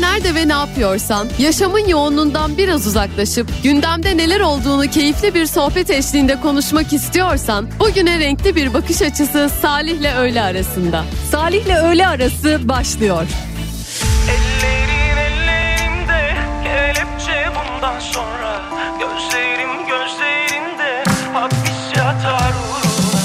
nerede ve ne yapıyorsan, yaşamın yoğunluğundan biraz uzaklaşıp gündemde neler olduğunu keyifli bir sohbet eşliğinde konuşmak istiyorsan, bugüne renkli bir bakış açısı Salih'le öğle arasında. Salih'le öğle arası başlıyor. Ellerin ellerimde, kelepçe bundan sonra. Gözlerim gözlerinde, hapis yatar uğruna.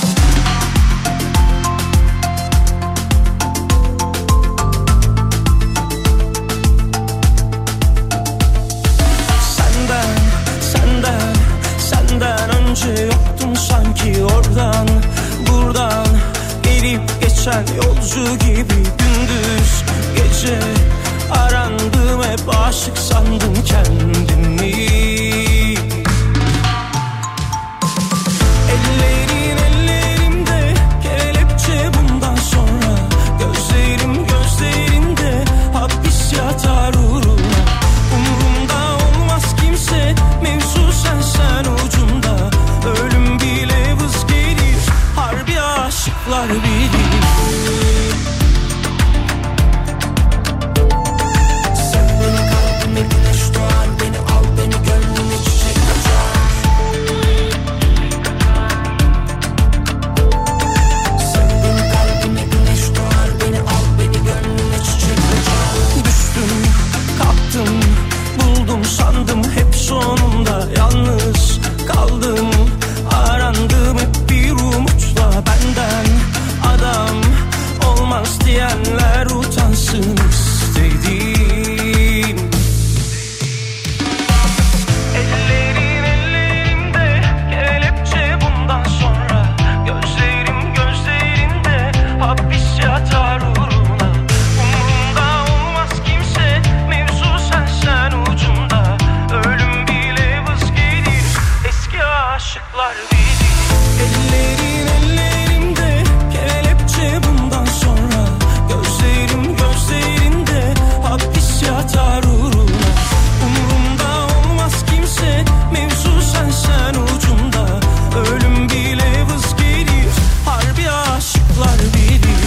Senden önce yoktum sanki, oradan buradan gelip geçen yolcu gibi. Gündüz gece arandım, hep aşık sandım kendimi. Ellerin ellerimde, kelepçe bundan sonra. Gözlerim gözlerinde, hapis yatar uğruna. Umurumda olmaz kimse, mevzu sen ucunda. Ölüm bile vız gelir, harbi aşıklar bilir. Sen beni kalbime güneş doğar, beni al beni gönlüme çiçek açar. Sen beni kalbime güneş doğar, beni al beni gönlüme çiçek açar. Düştüm kalktım, buldum sandım hep sonunda. Yalnız kaldım, arandım hep bir umutla. Benden adam olmaz diyenler utansın istedim. Ellerin ellerimde, kelepçe bundan sonra. Gözlerim gözlerinde, hapis yatar uğruna. Umurumda olmaz kimse, mevzu sen ucunda. Ölüm bile vız gelir, eski aşıklar bilir. Ellerin ellerimde, kelepçe bundan sonra. Gözlerim gözlerinde, hapis yatar uğruna. Umurumda olmaz kimse, mevzu sen ucunda. Ölüm bile vız gelir, harbi aşıklar bilir.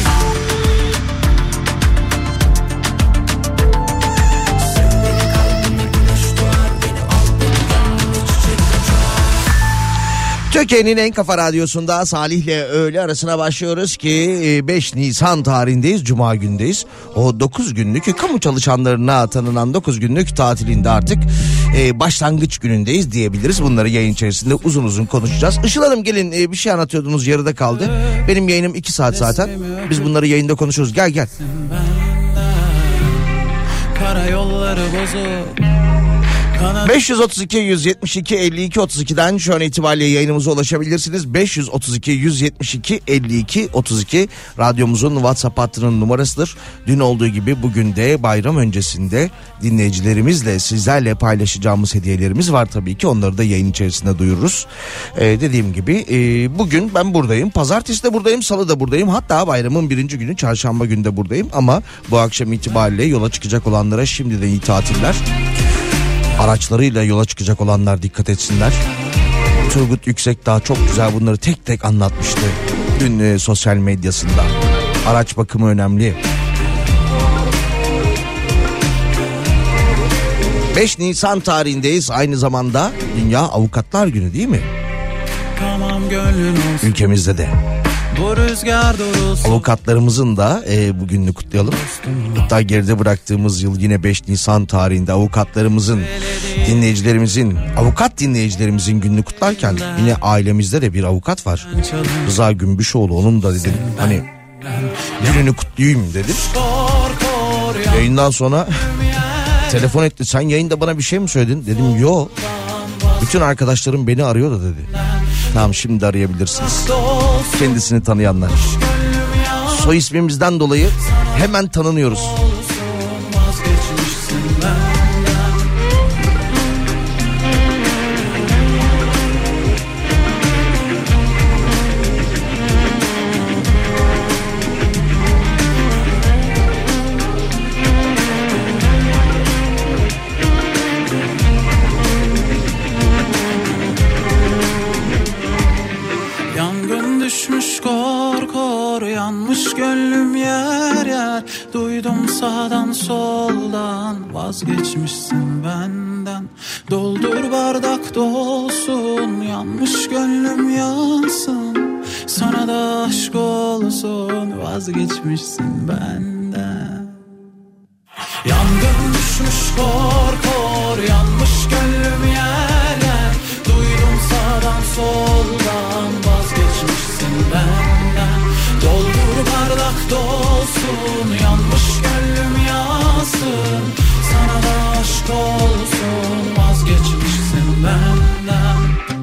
Sen beni kalbime güneş doğar, beni al beni gönlüme çiçek açar. Türkiye'nin en kafa radyosunda Salih'le öğle arasına başlıyoruz ki 5 Nisan tarihindeyiz, Cuma gündeyiz. O 9 günlük kamu çalışanlarına tanınan 9 günlük tatilinde artık başlangıç günündeyiz diyebiliriz. Bunları yayın içerisinde uzun uzun konuşacağız. Işıl Hanım gelin, bir şey anlatıyordunuz, yarıda kaldı. Benim yayınım 2 saat zaten. Biz bunları yayında konuşuruz. Gel. Karayolları bozuk. 532 172 52 32'den şu an itibariyle yayınımıza ulaşabilirsiniz. 532 172 52 32 radyomuzun WhatsApp hattının numarasıdır. Dün olduğu gibi bugün de bayram öncesinde dinleyicilerimizle, sizlerle paylaşacağımız hediyelerimiz var tabii ki. Onları da yayın içerisinde duyururuz. Dediğim gibi bugün ben buradayım. Pazartesi de buradayım, salı da buradayım. Hatta bayramın birinci günü çarşamba günü de buradayım. Ama bu akşam itibariyle yola çıkacak olanlara şimdiden iyi tatiller. Araçlarıyla yola çıkacak olanlar dikkat etsinler. Turgut Yüksekdağ çok güzel bunları tek tek anlatmıştı dün sosyal medyasında. Araç bakımı önemli. 5 Nisan tarihindeyiz. Aynı zamanda Dünya Avukatlar Günü değil mi? Tamam, gönlün olsun. Ülkemizde de. Bu rüzgar durulsun. Avukatlarımızın da bugününü kutlayalım. Hatta geride bıraktığımız yıl yine 5 Nisan tarihinde avukatlarımızın, dinleyicilerimizin, avukat dinleyicilerimizin gününü kutlarken yine ailemizde de bir avukat var. Rıza Gümbüşoğlu, onun da dedim hani gününü kutlayayım dedim. Yayından sonra telefon etti, sen yayında bana bir şey mi söyledin? Dedim yo. Bütün arkadaşlarım beni arıyor da dedi. Tamam, şimdi arayabilirsiniz. Kendisini tanıyanlar. Soy ismimizden dolayı hemen tanınıyoruz. Düşmüş kor kor, yanmış gönlüm yer yer. Duydum sağdan soldan, vazgeçmişsin benden. Doldur bardak dolsun, yanmış gönlüm yansın. Sana da aşk olsun, vazgeçmişsin benden. Yangın düşmüş kor kor, yanmış gönlüm yerler. Duydum sağdan soldan, vazgeçmişsin benden. Doldur bardak dolsun, yanmış gönlüm yansın. Sana da aşk olsun, vazgeçmişsin benden.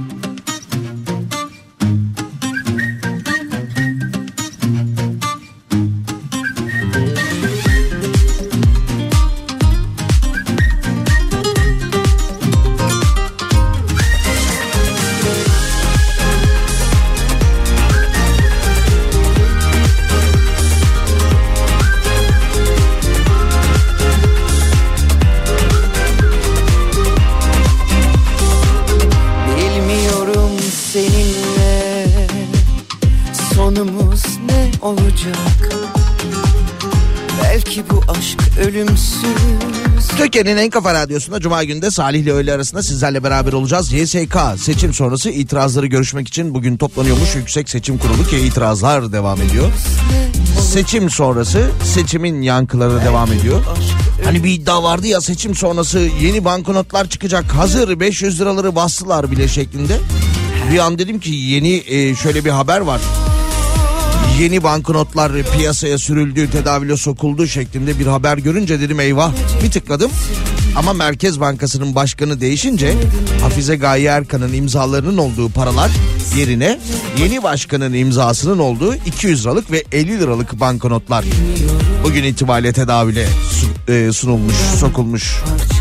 Olacak. Belki bu aşk ölümsüz. Türkiye'nin en kafa radyosunda Cuma günde Salih ile öğle arasında sizlerle beraber olacağız. YSK seçim sonrası itirazları görüşmek için bugün toplanıyormuş Yüksek Seçim Kurulu ki itirazlar devam ediyor. Seçim sonrası seçimin yankıları devam ediyor. Hani bir iddia vardı ya, seçim sonrası yeni banknotlar çıkacak, hazır 500 liraları bastılar bile şeklinde. Bir an dedim ki yeni şöyle bir haber var. Yeni banknotlar piyasaya sürüldü, tedavüle sokuldu şeklinde bir haber görünce dedim eyvah, bir tıkladım. Ama Merkez Bankası'nın başkanı değişince Hafize Gaye Erkan'ın imzalarının olduğu paralar yerine yeni başkanın imzasının olduğu 200 liralık ve 50 liralık banknotlar bugün itibariyle tedavüle sunulmuş, sokulmuş.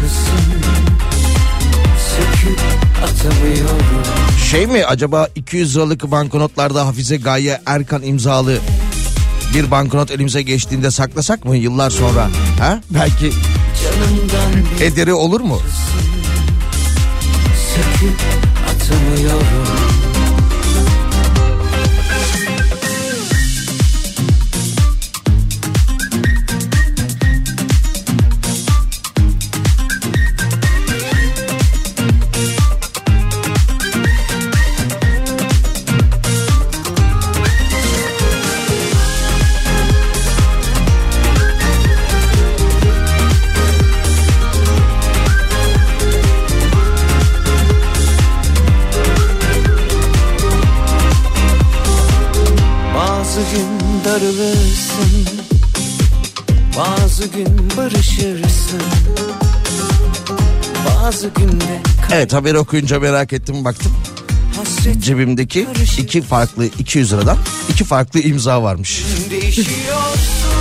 Şey mi acaba, 200 liralık banknotlarda Hafize Gaye Erkan imzalı bir banknot elimize geçtiğinde saklasak mı yıllar sonra? Ha? Belki ederi olur mu? Söküp atamıyorum. Darılırsın, bazı gün barışırsın, bazı günde... Evet, haberi okuyunca merak ettim, baktım. Cebimdeki iki farklı 200 liradan 2 farklı imza varmış. Değişiyorsun,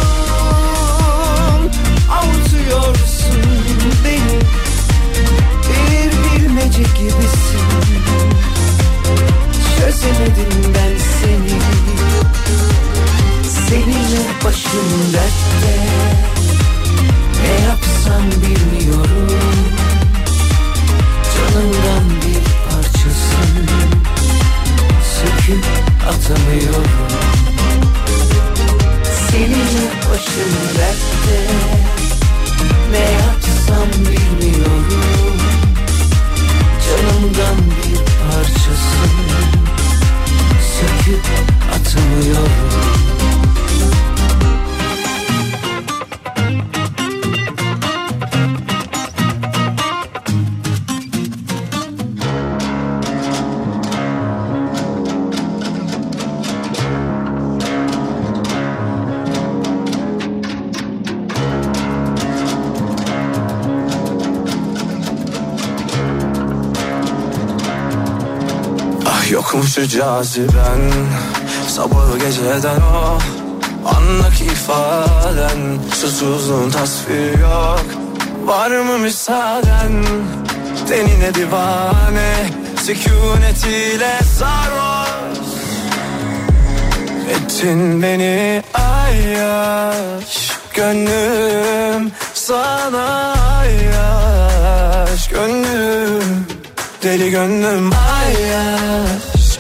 avutuyorsun beni, bir bilmece gibisin. Çözemedim ben seni. Seninle başım dertte, ne yapsam bilmiyorum. Canımdan bir parçasın, söküp atamıyorum. Seninle başım dertte, ne yapsam bilmiyorum. Canımdan bir parçasın, söküp atamıyorum. Yokmuş şu caziben, sabahı geceden o anlık ifaden, susuzluğun tasviri yok. Var mı müsaaden, tenine divane, sükunetiyle sarhoş ettin beni ayyaş. Gönlüm sana ayyaş, gönlüm deli gönlüm ayyaş.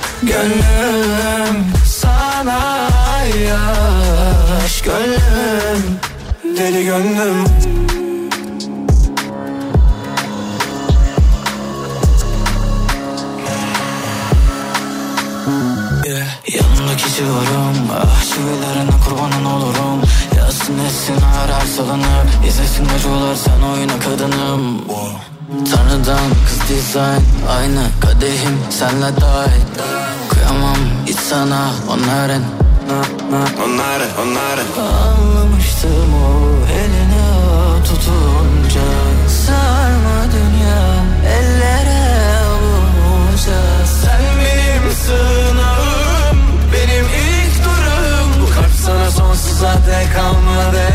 Gönlüm sana ayyaş, gönlüm deli gönlüm. Yanımdaki civarım, şivelerine kurbanın olurum. Yazsın etsin arar salınır, izlesin acılar sen oyna kadınım. Tanrıdan kız dizayn, aynı kadehim senle dahil. Kıyamam hiç sana onların. Anlamıştım o elini tutunca. Sarma dünya ellere avunca. Sen benim sığınağım, benim ilk durum. Bu kalp sana sonsuza dek kalmadı.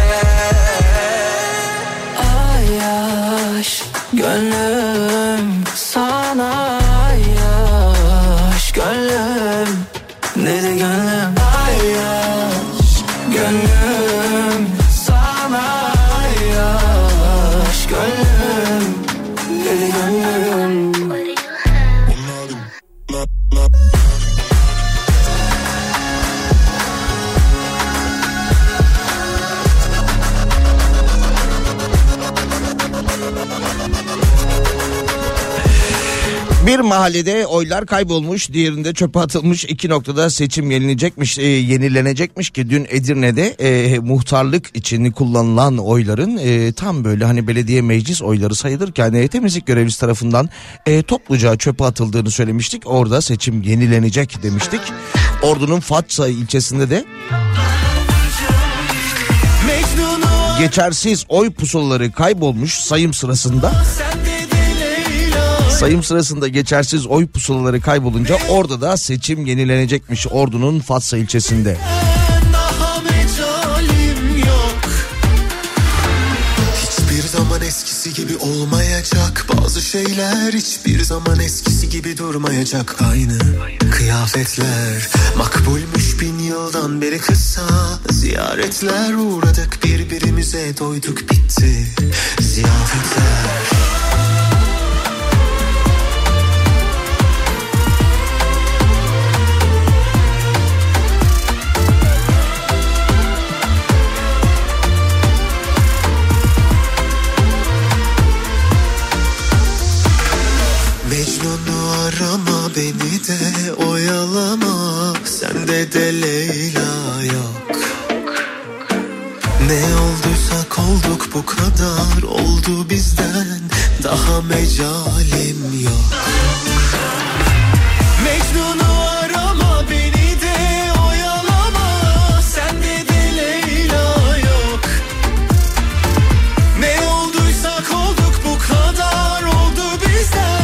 Ay aşk gönlüm sana, ay aşk gönlüm deli gönlüm. Ay aşk gönlüm sana, ay aşk gönlüm deli gönlüm. Bir mahallede oylar kaybolmuş, diğerinde çöpe atılmış. 2 noktada seçim yenilenecekmiş ki dün Edirne'de muhtarlık için kullanılan oyların tam böyle hani belediye meclis oyları sayılırken temizlik görevlisi tarafından topluca çöpe atıldığını söylemiştik. Orada seçim yenilenecek demiştik. Ordu'nun Fatsa ilçesinde de geçersiz oy pusulaları kaybolmuş sayım sırasında. Sayım sırasında geçersiz oy pusulaları kaybolunca orada da seçim yenilenecekmiş Ordu'nun Fatsa ilçesinde. Hiçbir zaman eskisi gibi olmayacak. Bazı şeyler hiçbir zaman eskisi gibi durmayacak. Aynı kıyafetler makbulmuş 1000 yıldan beri kısa. Ziyaretler uğradık, birbirimize doyduk, bitti ziyafetler. Mecnun'u arama, beni de oyalama. Sende de Leyla yok. Ne olduysak olduk, bu kadar oldu bizden. Daha mecalim yok. Mecnun'u arama, beni de oyalama. Sende de Leyla yok. Ne olduysak olduk, bu kadar oldu bizden.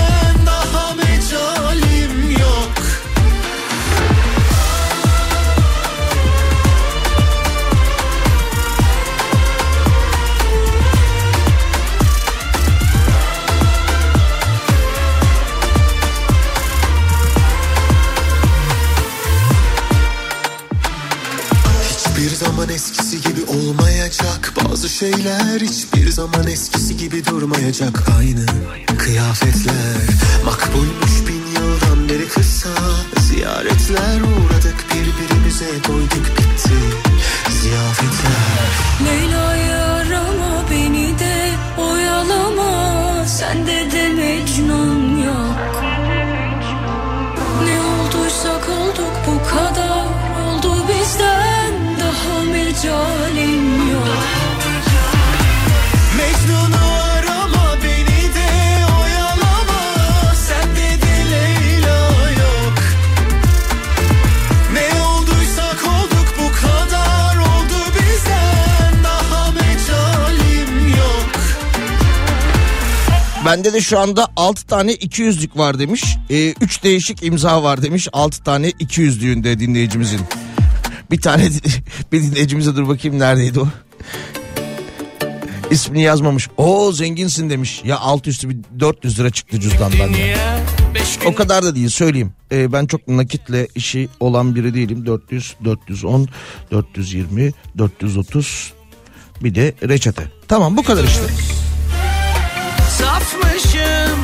Eskisi gibi olmayacak. Bazı şeyler hiçbir zaman eskisi gibi durmayacak. Aynı kıyafetler makbulmuş 1000 yıldan beri kısa. Ziyaretler uğradık, birbirimize doyduk, bitti ziyafetler. Leyla'yı arama, beni de oyalama. Sende de Mecnun yok. Ne olduysak olduk, bu kadar oldu bizden. Mecalim yok. Mecnun'u arama, beni de oyalama. Sende de Leyla yok. Ne olduysak olduk, bu kadar oldu bizden. Daha mecalim yok. Bende de şu anda 6 tane 200'lük var demiş. 3 değişik imza var demiş 6 tane 200'lüğünde dinleyicimizin. Bir tane bir dinleyicimize dur bakayım neredeydi o? İsmini yazmamış. Oo zenginsin demiş. Ya alt üstü bir 400 lira çıktı cüzdandan ya. O kadar da değil söyleyeyim. Ben çok nakitle işi olan biri değilim. 400, 410, 420, 430 bir de reçete. Tamam bu kadar işte.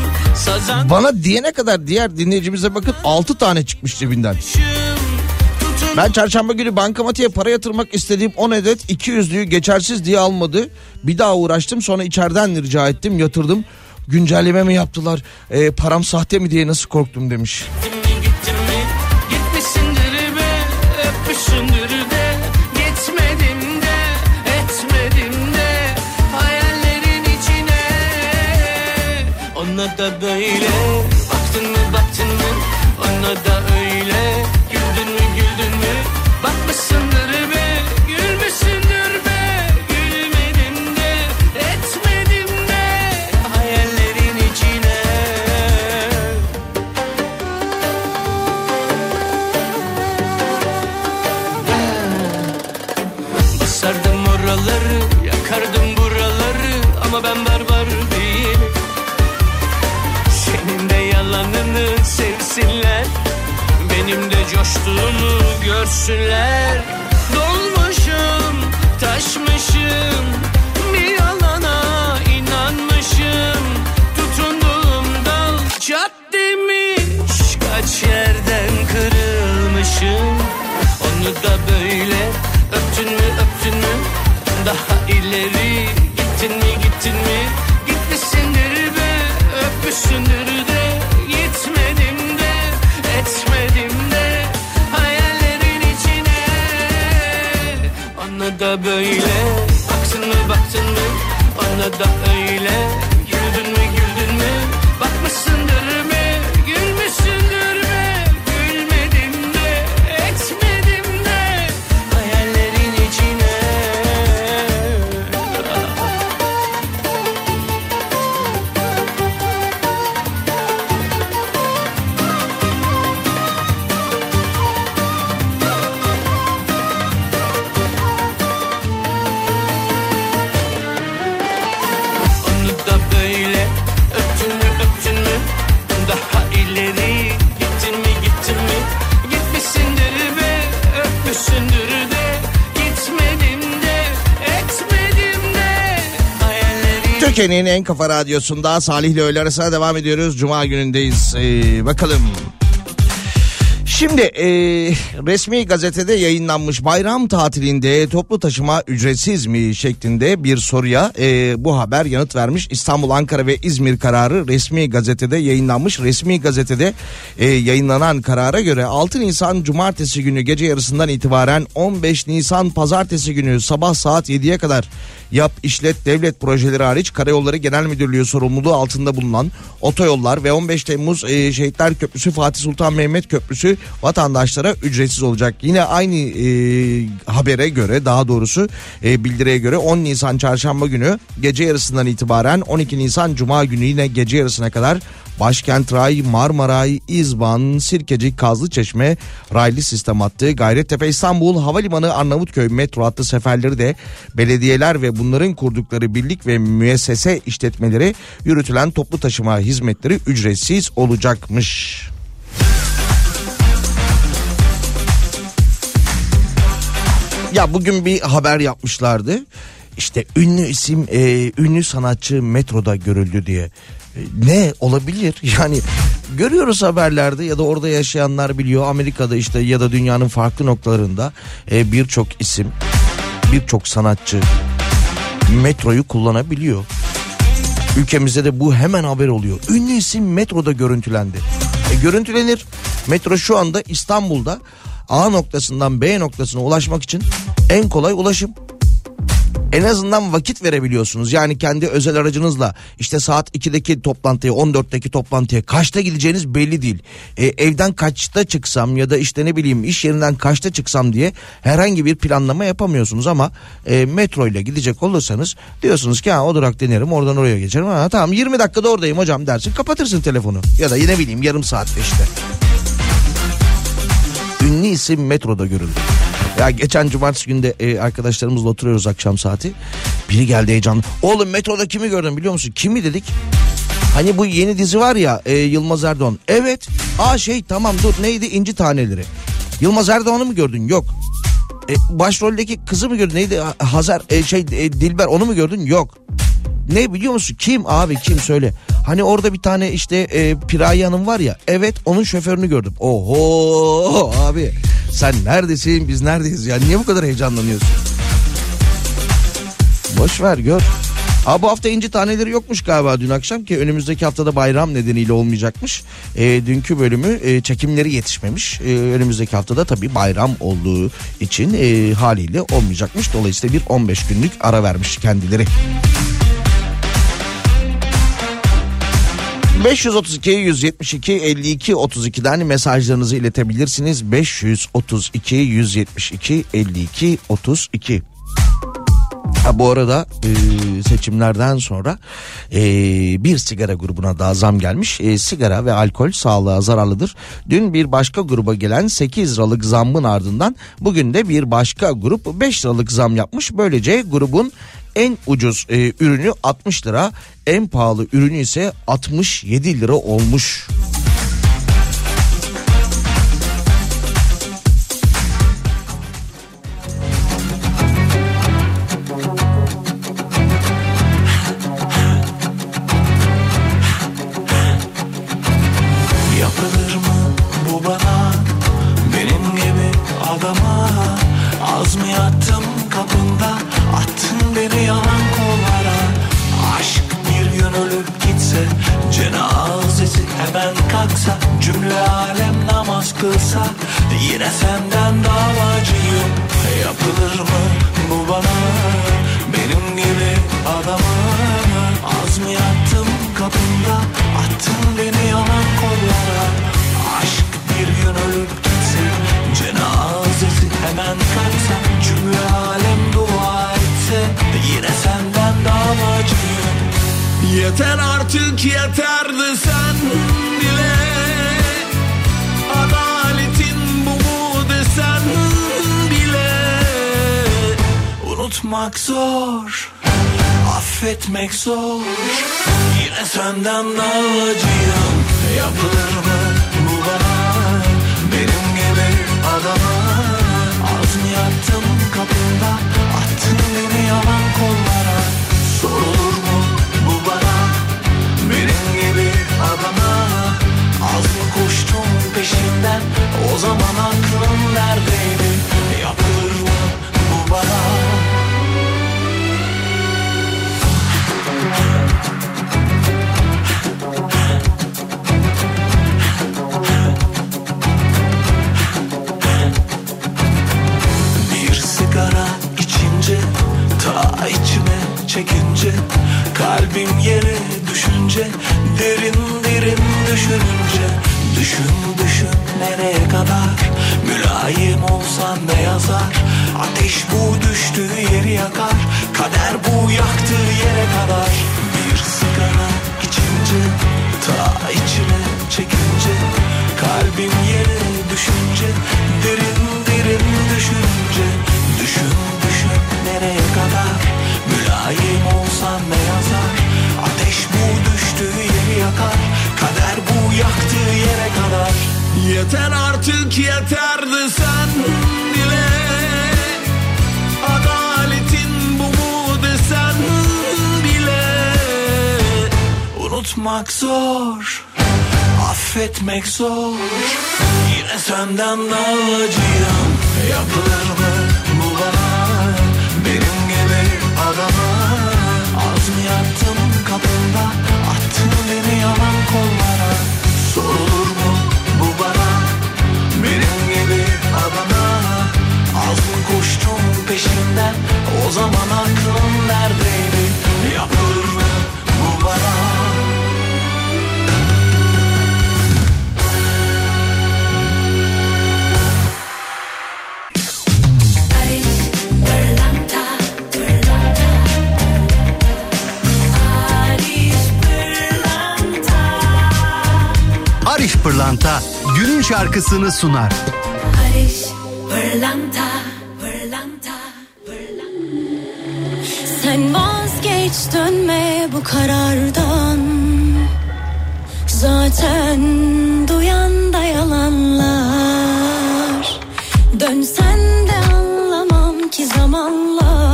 Bana diyene kadar diğer dinleyicimize bakın 6 tane çıkmış cebinden. Ben çarşamba günü bankamatiğe para yatırmak istediğim 10 adet 200'lüğü geçersiz diye almadı. Bir daha uğraştım, sonra içeriden rica ettim, yatırdım. Güncelleme mi yaptılar, param sahte mi diye nasıl korktum demiş. Gittin mi? Gitmişsindir be, öpmüşsündür de. Gitmedim de, etmedim de. Hayallerin içine. Ona da böyle. Baktın mı, ona da öyle. Güldün mü, bakmışsındır be. Gülmüşsündür be, gülmedim de, etmedim de. Hayallerin içine. Basardım oraları, yakardım buraları. Ama ben barbar değilim. Senin de yalanını sevsinler, benim de coştuğumu görsünler. Dolmuşum, taşmışım, bir yalana inanmışım. Tutunduğum dal çat demiş, kaç yerden kırılmışım. Onu da böyle öptün mü, daha ileri gittin mi, gitmişsindir be, öpmüşsündür de. Gitmedim de, etmedim de, hayallerin içine. Ona da böyle. Baktın mı, ona da öyle. Güldün mü, bakmışsındır be, gülmüşsündür be. Gülmedim de, etmedim de, hayallerin içine. Onu da böyle öptün mü, daha ileri gittin mi, gitmişsindir be, öpmüşsündür de. Gitmedim de, etmedim de, hayallerin. Türkiye'nin en kafa radyosunda Salih ile öğle arasına devam ediyoruz. Cuma günündeyiz. Bakalım. Şimdi resmi gazetede yayınlanmış bayram tatilinde toplu taşıma ücretsiz mi şeklinde bir soruya bu haber yanıt vermiş. İstanbul, Ankara ve İzmir kararı resmi gazetede yayınlanmış. Resmi gazetede yayınlanan karara göre 6 Nisan Cumartesi günü gece yarısından itibaren 15 Nisan Pazartesi günü sabah saat 7'ye kadar yap, işlet, devlet projeleri hariç Karayolları Genel Müdürlüğü sorumluluğu altında bulunan otoyollar ve 15 Temmuz Şehitler Köprüsü, Fatih Sultan Mehmet Köprüsü vatandaşlara ücretsiz olacak. Yine aynı habere göre, daha doğrusu bildiriye göre 10 Nisan Çarşamba günü gece yarısından itibaren 12 Nisan Cuma günü yine gece yarısına kadar Başkent Ray, Marmaray, İzban, Sirkeci, Kazlıçeşme raylı sistem hattı, Gayrettepe, İstanbul Havalimanı, Arnavutköy metro hattı seferleri de belediyeler ve bunların kurdukları birlik ve müessese işletmeleri yürütülen toplu taşıma hizmetleri ücretsiz olacakmış. Ya bugün bir haber yapmışlardı. İşte ünlü isim, ünlü sanatçı metroda görüldü diye. Ne olabilir? Yani görüyoruz haberlerde ya da orada yaşayanlar biliyor. Amerika'da işte ya da dünyanın farklı noktalarında birçok isim, birçok sanatçı metroyu kullanabiliyor. Ülkemizde de bu hemen haber oluyor. Ünlü isim metroda görüntülendi. Görüntülenir. Metro şu anda İstanbul'da A noktasından B noktasına ulaşmak için en kolay ulaşım. En azından vakit verebiliyorsunuz. Yani kendi özel aracınızla işte saat 2'deki toplantıya, 14'teki toplantıya kaçta gideceğiniz belli değil. Evden kaçta çıksam ya da işte ne bileyim iş yerinden kaçta çıksam diye herhangi bir planlama yapamıyorsunuz. Ama metro ile gidecek olursanız diyorsunuz ki o durak denerim, oradan oraya geçerim. Tamam 20 dakikada oradayım hocam dersin, kapatırsın telefonu ya da yine bileyim yarım saatte işte. Ünlü isim metroda görüldü. Ya geçen cumartesi günde arkadaşlarımızla oturuyoruz akşam saati. Biri geldi heyecanlı. Oğlum metroda kimi gördün biliyor musun? Kimi dedik? Hani bu yeni dizi var ya Yılmaz Erdoğan. Evet. Tamam dur neydi? İnci Taneleri. Yılmaz Erdoğan'ı mı gördün? Yok. Başroldeki kızı mı gördün? Neydi? Hazar Dilber, onu mu gördün? Yok. Ne biliyor musun? Kim abi, kim söyle. Hani orada bir tane işte Piraye Hanım var ya. Evet, onun şoförünü gördüm. Oho abi. Sen neredesin, biz neredeyiz ya? Niye bu kadar heyecanlanıyorsun? Boş ver, gör. Bu hafta inci taneleri yokmuş galiba dün akşam, ki önümüzdeki haftada bayram nedeniyle olmayacakmış. Dünkü bölümü çekimleri yetişmemiş. Önümüzdeki haftada tabii bayram olduğu için haliyle olmayacakmış. Dolayısıyla bir 15 günlük ara vermiş kendileri. 532 172 52 32'den mesajlarınızı iletebilirsiniz. 532 172 52 32. Bu arada seçimlerden sonra bir sigara grubuna daha zam gelmiş. Sigara ve alkol sağlığa zararlıdır. Dün bir başka gruba gelen 8 liralık zammın ardından bugün de bir başka grup 5 liralık zam yapmış. Böylece grubun en ucuz ürünü 60 lira, en pahalı ürünü ise 67 lira olmuş. Yapılır mı bu bana, benim gibi adama? Az mı yattım kapında, attın beni yalan kollara. Aşk bir gün ölüp gitse, cenazesi hemen kalksa, cümle alem namaz kılsa, yine senden davacıyım. Yapılır mı bu bana, benim gibi adama? Az mı yattım kapında, attın beni yalan kollara. Aşk bir gün ölüp gitse, cenazesi hemen kalksa, cümle alem dua etse, yine senden davacıyım. Yeter artık yeterdi sen bile, adaletin bu mu desen bile. Unutmak zor, affetmek zor, yine senden davacıyım. Yapılır mı bu bana, benim gibi adama? Az mı yattım kapında, attın beni yalan kollara. Sorulur mu bu bana, benim gibi adama? Az mı koştum peşinden, o zaman aklım neredeydi? Yapılır mı bu bana? Bir sigara içince, ta içime çekince, kalbim yere düşünce, derin derin düşününce, düşün düşün nereye kadar, mülayim olsan ne yazar? Ateş bu düştüğü yeri yakar, kader bu yaktığı yere kadar. Bir sigara içince, ta içime çekince, kalbim yere düşünce, derin derin düşünce, düşün düşün nereye kadar, mülayim olsan ne yazar? Ateş bu düştüğü yeri yakar, kader bu yaktığı yere kadar. Yeter artık yeterdi sen bile, adaletin bu mu desen bile. Unutmak zor, affetmek zor, yine senden davacıyım. Yapılır mı bu bana, benim gibi adama? Az mı yattım kapında, attın beni yalan kollara. Sorulur mu bu bana, benim gibi adama? Az mı koştum peşinden, o zaman aklım neredeydi? Yapılır mı bu bana? Barış Pırlanta günün şarkısını sunar. Barış Pırlanta, Pırlanta, Pırlanta. Sen vazgeç, dönme bu karardan. Zaten duyan da yalanlar. Dönsen de anlamam ki zamanla.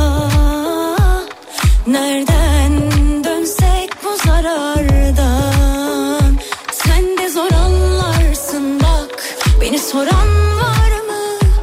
Nereden dönsek bu zarardan. Sen de zor anlarsın bak, beni soran var mı?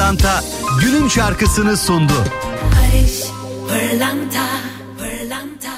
Pırlanta günün şarkısını sundu. Barış Pırlanta, Pırlanta.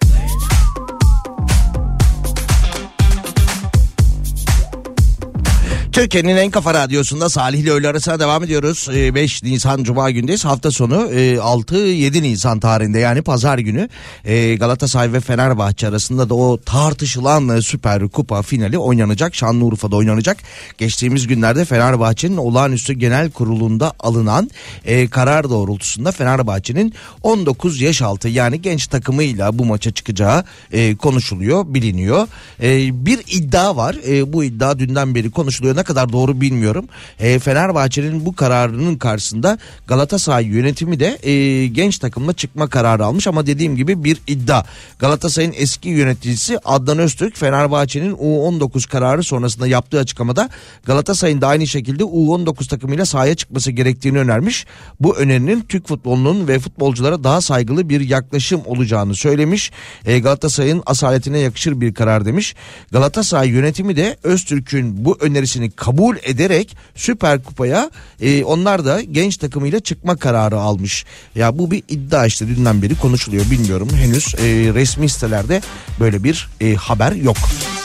Türkiye'nin en kafa radyosunda Salih ile öğle arasına devam ediyoruz. 5 Nisan Cuma gündeyiz. Hafta sonu 6-7 Nisan tarihinde, yani pazar günü Galatasaray ve Fenerbahçe arasında da o tartışılan Süper Kupa finali oynanacak. Şanlıurfa'da oynanacak. Geçtiğimiz günlerde Fenerbahçe'nin olağanüstü genel kurulunda alınan karar doğrultusunda Fenerbahçe'nin 19 yaş altı, yani genç takımıyla bu maça çıkacağı konuşuluyor, biliniyor. Bir iddia var. Bu iddia dünden beri konuşuluyor. Ne kadar doğru bilmiyorum. Fenerbahçe'nin bu kararının karşısında Galatasaray yönetimi de genç takımla çıkma kararı almış, ama dediğim gibi bir iddia. Galatasaray'ın eski yöneticisi Adnan Öztürk, Fenerbahçe'nin U19 kararı sonrasında yaptığı açıklamada Galatasaray'ın da aynı şekilde U19 takımıyla sahaya çıkması gerektiğini önermiş. Bu önerinin Türk futbolunun ve futbolculara daha saygılı bir yaklaşım olacağını söylemiş. Galatasaray'ın asaletine yakışır bir karar demiş. Galatasaray yönetimi de Öztürk'ün bu önerisini kabul ederek Süper Kupa'ya onlar da genç takımıyla çıkma kararı almış. Ya bu bir iddia, işte dünden beri konuşuluyor, bilmiyorum henüz resmi sitelerde böyle bir haber yok.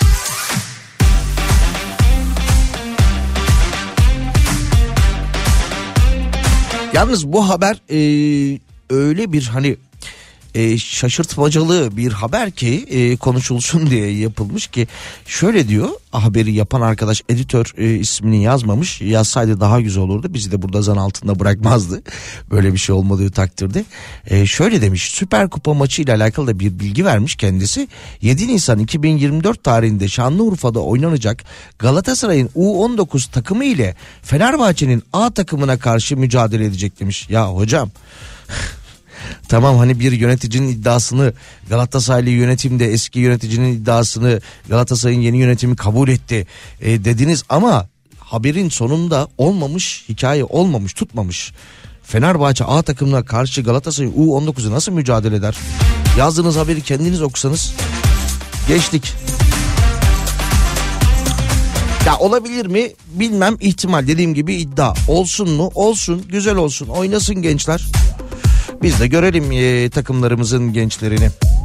Yalnız bu haber öyle bir şaşırtmacalı bir haber ki konuşulsun diye yapılmış ki, şöyle diyor haberi yapan arkadaş, editör ismini yazmamış, yazsaydı daha güzel olurdu, bizi de burada zan altında bırakmazdı böyle bir şey olmadığı takdirde. Şöyle demiş, Süper Kupa maçı ile alakalı da bir bilgi vermiş kendisi. 7 Nisan 2024 tarihinde Şanlıurfa'da oynanacak Galatasaray'ın U19 takımı ile Fenerbahçe'nin A takımına karşı mücadele edecek demiş. Ya hocam tamam, hani bir yöneticinin iddiasını, Galatasaraylı yönetim de eski yöneticinin iddiasını Galatasaray'ın yeni yönetimi kabul etti dediniz, ama haberin sonunda olmamış, hikaye olmamış, tutmamış. Fenerbahçe A takımına karşı Galatasaray U19'u nasıl mücadele eder? Yazdığınız haberi kendiniz okusanız geçtik. Ya olabilir mi bilmem, ihtimal, dediğim gibi iddia. Olsun mu? Olsun, güzel olsun, oynasın gençler. Biz de görelim takımlarımızın gençlerini.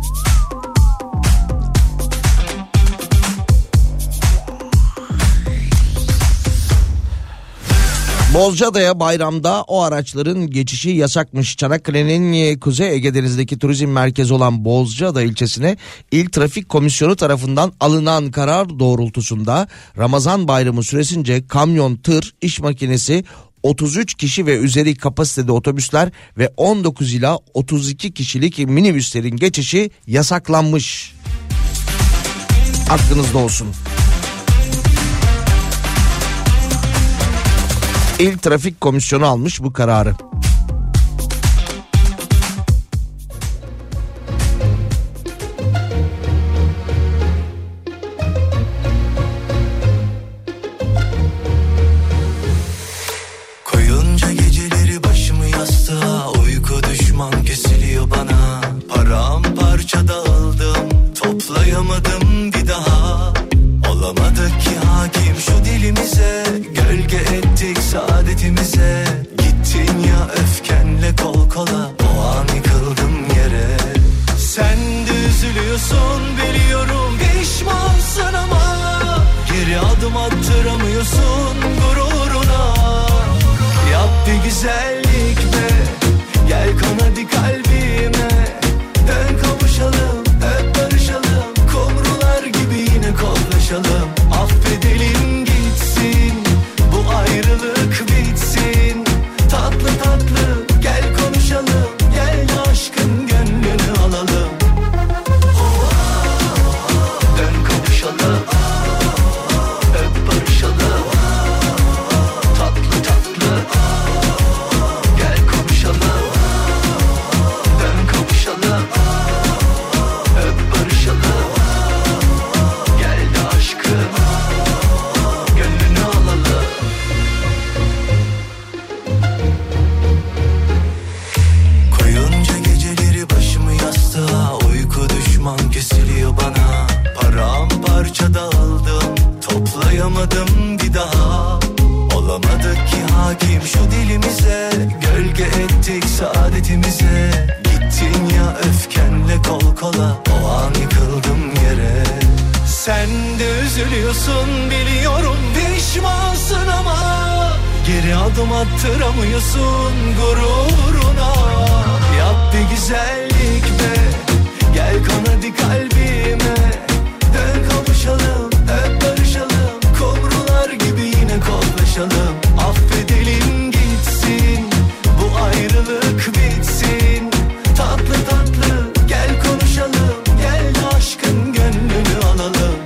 Bozcaada'ya bayramda o araçların geçişi yasakmış. Çanakkale'nin Kuzey Ege Denizi'ndeki turizm merkezi olan Bozcaada ilçesine İl Trafik Komisyonu tarafından alınan karar doğrultusunda Ramazan bayramı süresince kamyon, tır, iş makinesi, 33 kişi ve üzeri kapasitede otobüsler ve 19 ila 32 kişilik minibüslerin geçişi yasaklanmış. Aklınızda olsun. İl Trafik Komisyonu almış bu kararı. Koyunca geceleri başımı yastığa, uyku düşman kesiliyor bana. Paramparça dağıldım, toplayamadım bir daha. Olamadık ki hakim şu dilimize, gölge ettik saadetimize. Gittin ya öfkenle kol kola, o an yıkıldım yere. Sen de üzülüyorsun biliyorum, pişmansın ama geri adım attıramıyorsun gururuna. Yap bir güzellik be, gel kon hadi kalbime. Dön kavuşalım, öp barışalım, kumrular gibi yine kollaşalım. Affedelim gitsin, bu ayrılık bitsin. Tatlı tatlı gel konuşalım, gel de aşkın gönlünü alalım. Dön kavuşalım, öp barışalım. Tatlı tatlı kola, o an yıkıldım yere. Sen de üzülüyorsun biliyorum, pişmansın ama geri adım attıramıyorsun gururuna. Yap bir güzellik be, gel kon hadi kalbime. Dön kavuşalım, hep barışalım, kumrular gibi yine kollaşalım. Affedelim gitsin, bu ayrılık bitsin. Tatlı tatlı gel konuşalım, gel de aşkın gönlünü alalım.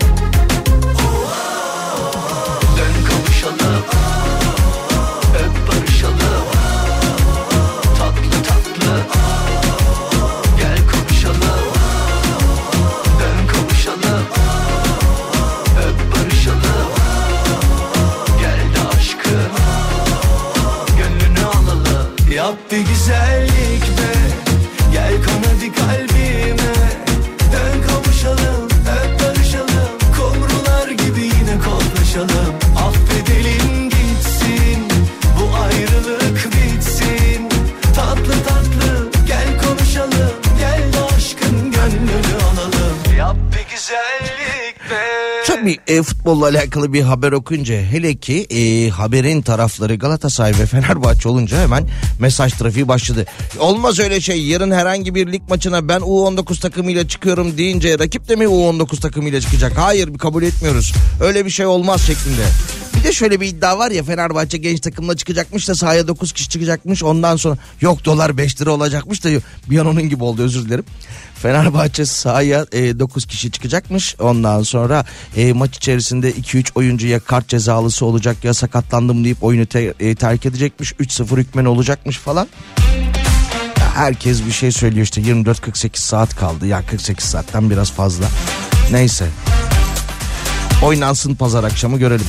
Dön kavuşalım, hep barışalım. Tatlı tatlı gel konuşalım. Dön kavuşalım, hep barışalım. Gel de aşkın gönlünü alalım. Yap bir güzellik be, gel kon hadi kalbime. Dön kavuşalım, hep barışalım, kumrular gibi yine kollaşalım. Affedelim gitsin, bu ayrılık bitsin. Tatlı tatlı gel konuşalım, gel de aşkın gönlünü alalım. Yap bir güzellik be. Çok bir futbolla alakalı bir haber okuyunca, hele ki haberin tarafları Galatasaray ve Fenerbahçe olunca hemen mesaj trafiği başladı. Olmaz öyle şey, yarın herhangi bir lig maçına ben U19 takımıyla çıkıyorum deyince rakip de mi U19 takımıyla çıkacak? Hayır, kabul etmiyoruz. Öyle bir şey olmaz şeklinde. Bir de şöyle bir iddia var ya, Fenerbahçe genç takımla çıkacakmış da sahaya 9 kişi çıkacakmış, ondan sonra yok dolar 5 lira olacakmış da bir an onun gibi oldu, özür dilerim. Fenerbahçe sahaya 9 kişi çıkacakmış, ondan sonra maç içerisinde 2-3 oyuncu ya kart cezalısı olacak ya sakatlandım deyip oyunu terk edecekmiş, 3-0 hükmen olacakmış falan. Herkes bir şey söylüyor işte, 24-48 saat kaldı ya, 48 saatten biraz fazla, neyse oynansın, pazar akşamı görelim.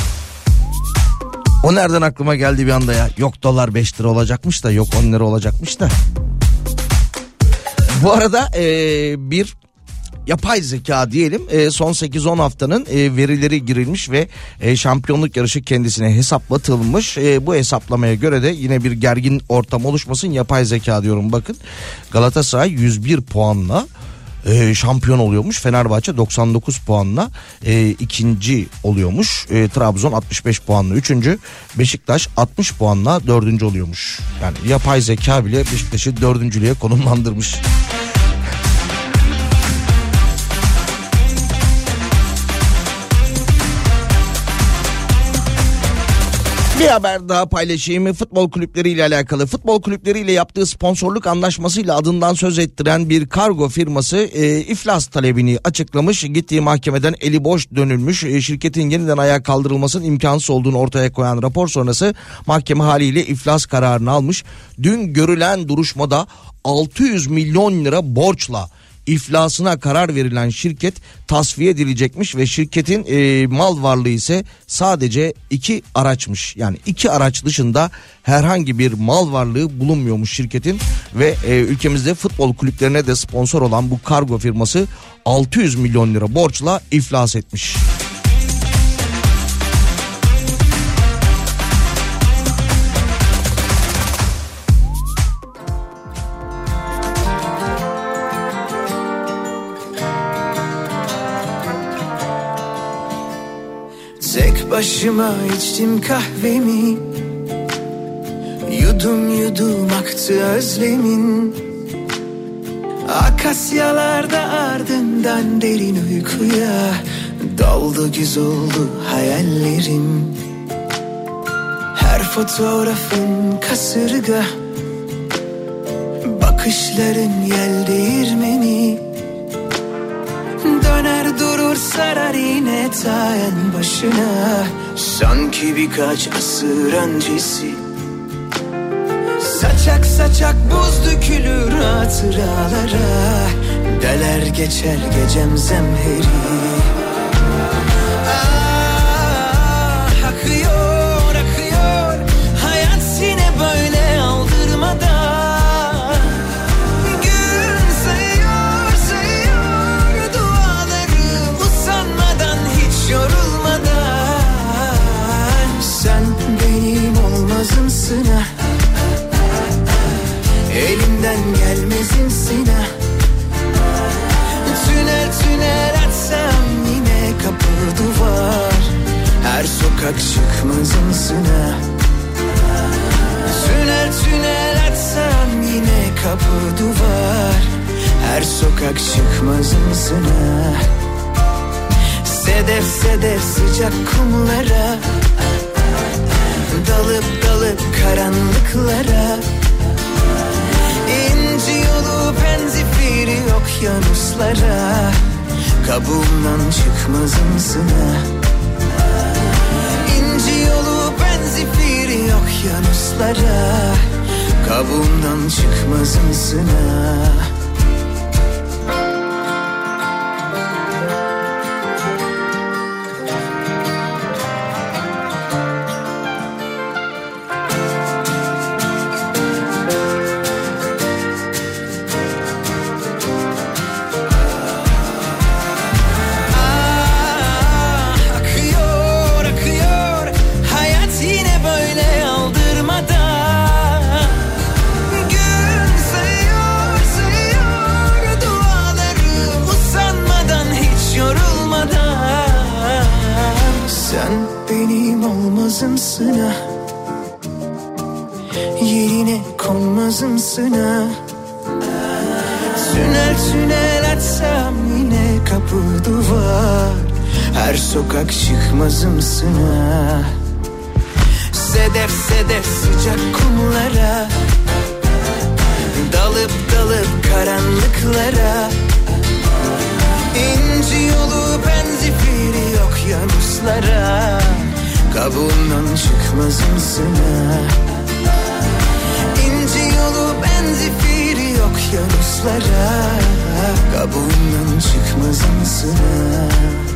O nereden aklıma geldi bir anda ya? Yok dolar 5 lira olacakmış da, yok 10 lira olacakmış da. Bu arada bir yapay zeka diyelim, son 8-10 haftanın verileri girilmiş ve şampiyonluk yarışı kendisine hesaplatılmış. Bu hesaplamaya göre de yine bir gergin ortam oluşmasın, yapay zeka diyorum, bakın. Galatasaray 101 puanla şampiyon oluyormuş. Fenerbahçe 99 puanla ikinci oluyormuş. Trabzon 65 puanla üçüncü. Beşiktaş 60 puanla dördüncü oluyormuş. Yani yapay zeka bile Beşiktaş'ı dördüncülüğe konumlandırmış. Bir haber daha paylaşayım. Futbol kulüpleriyle alakalı. Futbol kulüpleriyle yaptığı sponsorluk anlaşmasıyla adından söz ettiren bir kargo firması iflas talebini açıklamış. Gittiği mahkemeden eli boş dönülmüş. Şirketin yeniden ayağa kaldırılmasının imkansız olduğunu ortaya koyan rapor sonrası mahkeme haliyle iflas kararını almış. Dün görülen duruşmada 600 milyon lira borçla iflasına karar verilen şirket tasfiye edilecekmiş ve şirketin mal varlığı ise sadece 2 araçmış. Yani 2 araç dışında herhangi bir mal varlığı bulunmuyormuş şirketin ve ülkemizde futbol kulüplerine de sponsor olan bu kargo firması 600 milyon lira borçla iflas etmiş. Tek başıma içtim kahvemi, yudum yudum aktı özlemin. Akasyalarda ardından derin uykuya daldı, güz oldu hayallerim. Her fotoğrafın kasırga, bakışların yel değirmeni. Döner durur sarar yine ta en başına, sanki birkaç asır öncesi. Saçak saçak buz dökülür hatıralara, deler geçer gecem zemheri. Akıyor akıyor hayat yine böyle aldırmadan. Sen benim olmazımsın ha, elimden gelmezimsin ha. her sokak çıkmaz insana. Sedef sedef sıcak kumlara, dalıp dalıp karanlıklara. İnci yolu penzifiri okyanuslara, kabuğumdan çıkmaz insana. İnci yolu penzifiri okyanuslara, kabuğumdan çıkmaz insana. Olmazımsına, yerine konmazımsına. Tünel tünel açsam yine kapı duvar, her sokak çıkmazımsına. Sedef sedef sıcak kumlara, dalıp dalıp karanlıklara. İnci yolu benzifiri okyanuslara, kabuğumdan çıkmaz insana. İnci yolu benzifiri okyanuslara, kabuğumdan çıkmaz insana.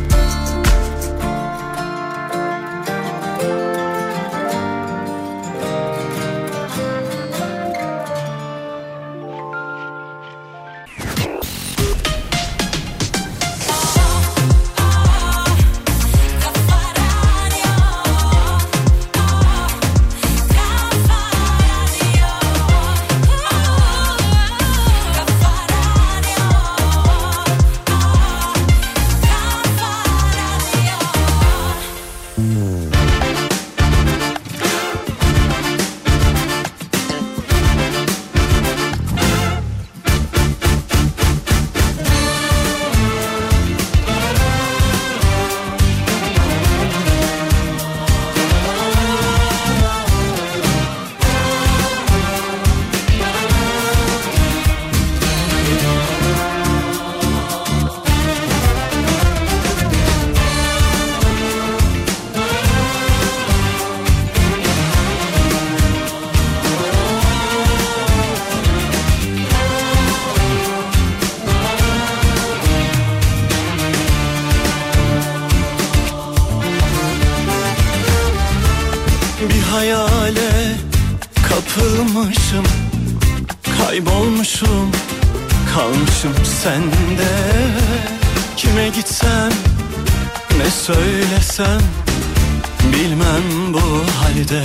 hayale kapılmışım, kaybolmuşum, kalmışım sende. Kime gitsem, ne söylesem, bilmem bu halde.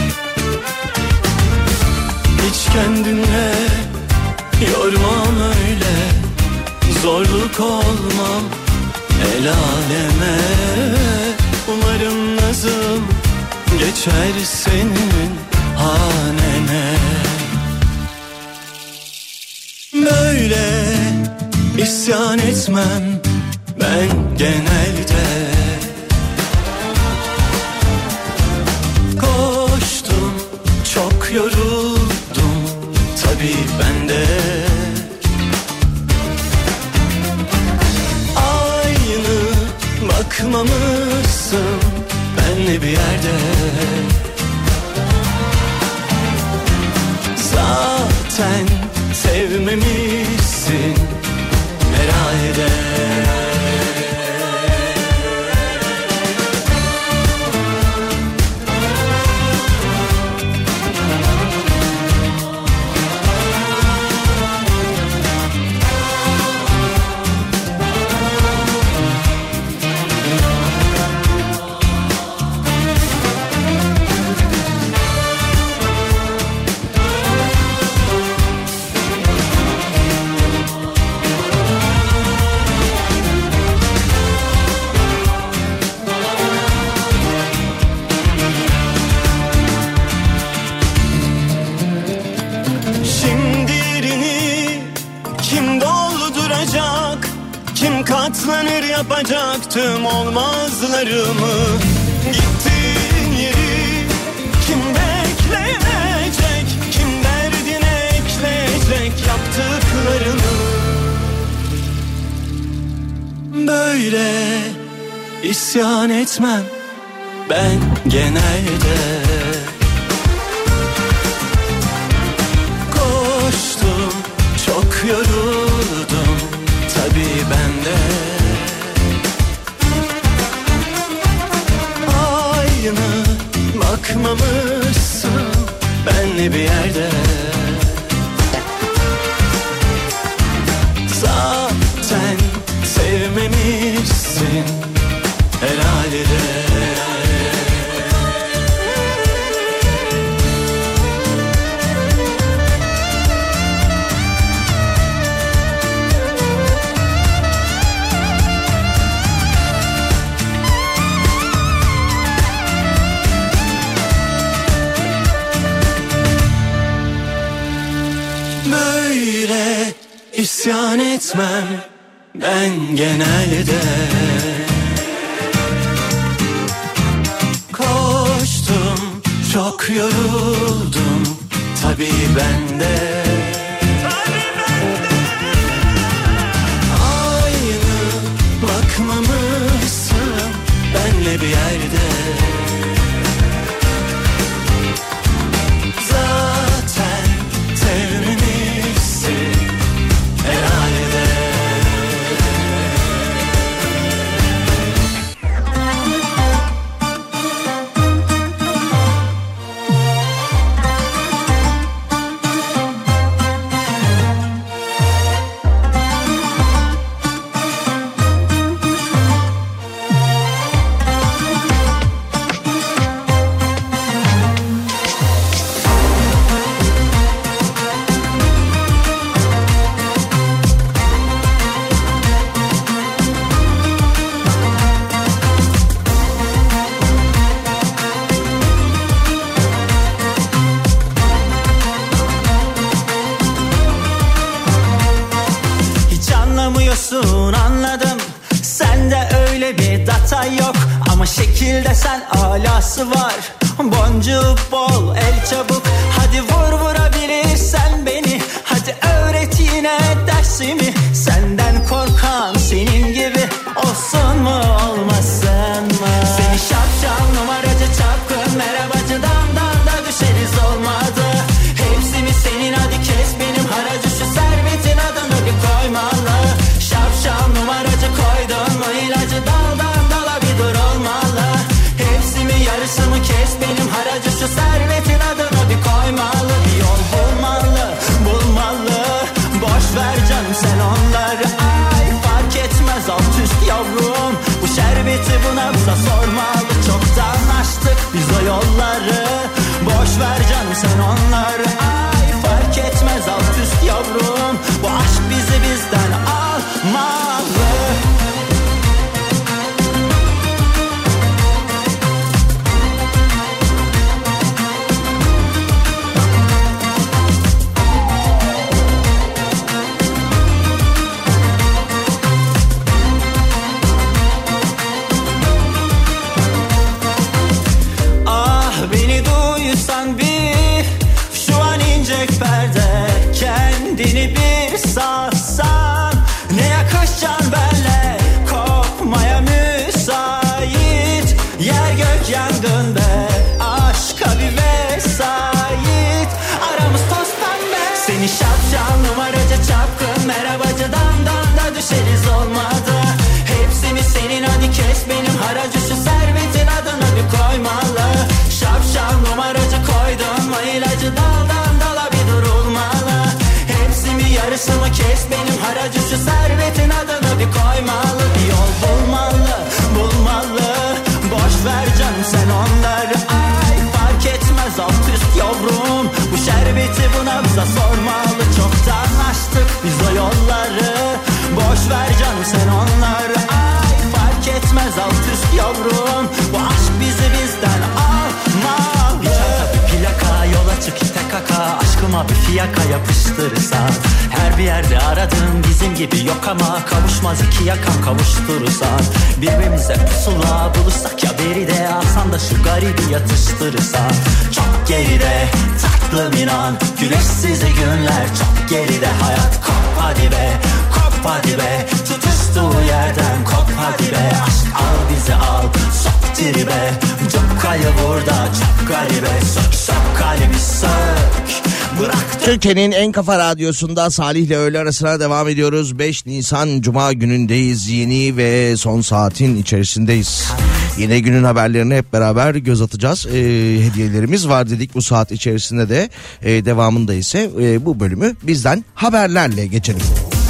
Hiç kendinle yormam öyle, zorluk olmam el aleme. Umarım nazım geçer senin hanene. Böyle isyan etmem ben genelde. Koştum, çok yoruldum tabii ben de. Aynı bakmamışsın benle bir yerde. Zaten sevmemişsin herhalde. kim dolduracak, kim katlanır yapacak tüm olmazlarımı. Gittiğin yeri kim bekleyecek, kim derdine ekleyecek yaptıklarını. Böyle isyan etmem ben genelde. Koştum, çok yoruldum tabii ben de. Aynı bakmamışsın benle bir yerde. Zaten sevmemişsin herhalde. Böyle isyan etmem ben genelde. Koştum, çok yoruldum tabii ben de. Aynı bakmamışsın benle bir yerde. Zaten sevmemişsin herhalde. Anladım, sende öyle bir data yok. Ama şekilde sen alası var. Boncuğu bol, el çabuk. Hadi vur vurabilirsen beni. Hadi öğret yine dersimi. Senden korkan senin gibi olsun mu olmasın mı? Seni şapşal numaracı çapkın merhabacı damdan da düşeriz olmadı. Hepsi mi senin, hadi kes benim haracı şu servetin adını bir koymalı. Şapşal numaracı koydun mu ilacı daldan dala bir dur olmalı. Hepsi mi yarısı mı kes benim haracı şu servetin adını bir koymalı. Bir yol bulmalı, bulmalı. Boş ver canım sen onları, ay fark etmez alt üst yavrum. Bu şerbeti buna bize sormalı. Çoktan açtık biz o yolları. Boş ver canım sen onları, ay fark etmez alt üst yavrum. Bu aşk bizi bizden almalı. Ah beni duysan bir, şu an inecek perde. Kendini bir satsan ne yakışacaksın benle. Kopmaya müsait yer gök yangın be. Aşka bir vesait aramız toz pembe. Seni şapşal numaracı çapkın merhabacı damdan da düşeriz olmadı. Hepsi mi senin, hadi kes benim haracı şu servetin adını bir koymalı. Şapşal numaracı koydun mu ilacı daldan dala bir durulmalı. Hepsi mi yarısı mı kes benim haracı şu servetin adını bir koymalı. Bir yol bulmalı, bulmalı. Boş ver canım sen onları, ay fark etmez alt üst yavrum. Bu şerbeti buna bize sormalı. Çoktan açtık biz o yolları. Boş ver canım sen onları, ay fark etmez alt üst yavrum. Bu aşk bizi bizden almalı. Bir çanta bir plaka yola çık tek kaka. Aşkım Sırtıma bir fiyaka yapıştırırsan, her bir yerde aradığım bizim gibi yok ama kavuşmaz iki yakam kavuşturursan, birbirimize pusula bulursak ya beride, alsan da şu garibi yatıştırırsan. Çok geride tatlım inan, güneşsiz günler çok geride, hayat kop hadi be, kop hadi be, tutuştuğu yerden kop hadi be, aşk al bizi al, sok tribe, cokkayı burada çok garibe, sök sök kalbi sök. Türkiye'nin en kafa radyosunda Salih ile öğle arasına devam ediyoruz. 5 Nisan Cuma günündeyiz. Yeni ve son saatin içerisindeyiz. Yine günün haberlerine hep beraber göz atacağız. Hediyelerimiz var dedik bu saat içerisinde de. Devamında ise bu bölümü bizden haberlerle geçelim.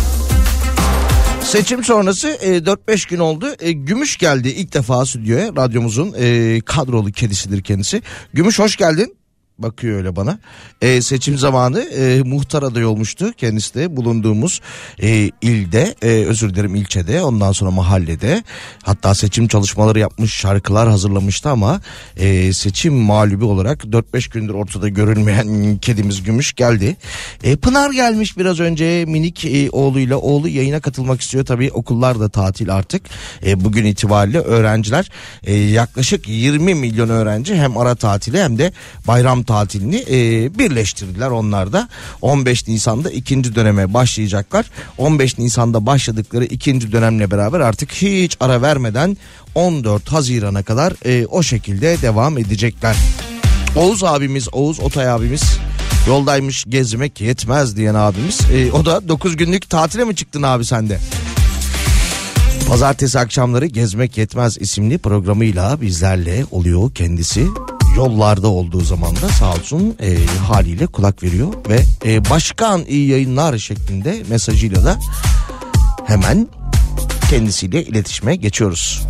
Seçim sonrası 4-5 gün oldu. Gümüş geldi ilk defa stüdyoya. Radyomuzun kadrolu kedisidir kendisi. Gümüş hoş geldin. Bakıyor öyle bana. Seçim zamanı muhtar adayı olmuştu. Kendisi de bulunduğumuz ilde, özür dilerim ilçede, ondan sonra mahallede. Hatta seçim çalışmaları yapmış, şarkılar hazırlamıştı ama seçim mağlubi olarak 4-5 gündür ortada görülmeyen kedimiz Gümüş geldi. Pınar gelmiş biraz önce minik oğluyla. Oğlu yayına katılmak istiyor. Tabii okullar da tatil artık. Bugün itibariyle öğrenciler yaklaşık 20 milyon öğrenci hem ara tatili hem de bayram tatilini birleştirdiler onlar da. 15 Nisan'da ikinci döneme başlayacaklar. 15 Nisan'da başladıkları ikinci dönemle beraber artık hiç ara vermeden 14 Haziran'a kadar o şekilde devam edecekler. Oğuz abimiz, Oğuz Otay abimiz yoldaymış, gezmek yetmez diyen abimiz. O da 9 günlük tatile mi çıktın abi sen de? Pazartesi akşamları Gezmek Yetmez isimli programıyla bizlerle oluyor kendisi. Yollarda olduğu zaman da sağ olsun haliyle kulak veriyor ve başkan iyi yayınlar şeklinde mesajıyla da hemen kendisiyle iletişime geçiyoruz.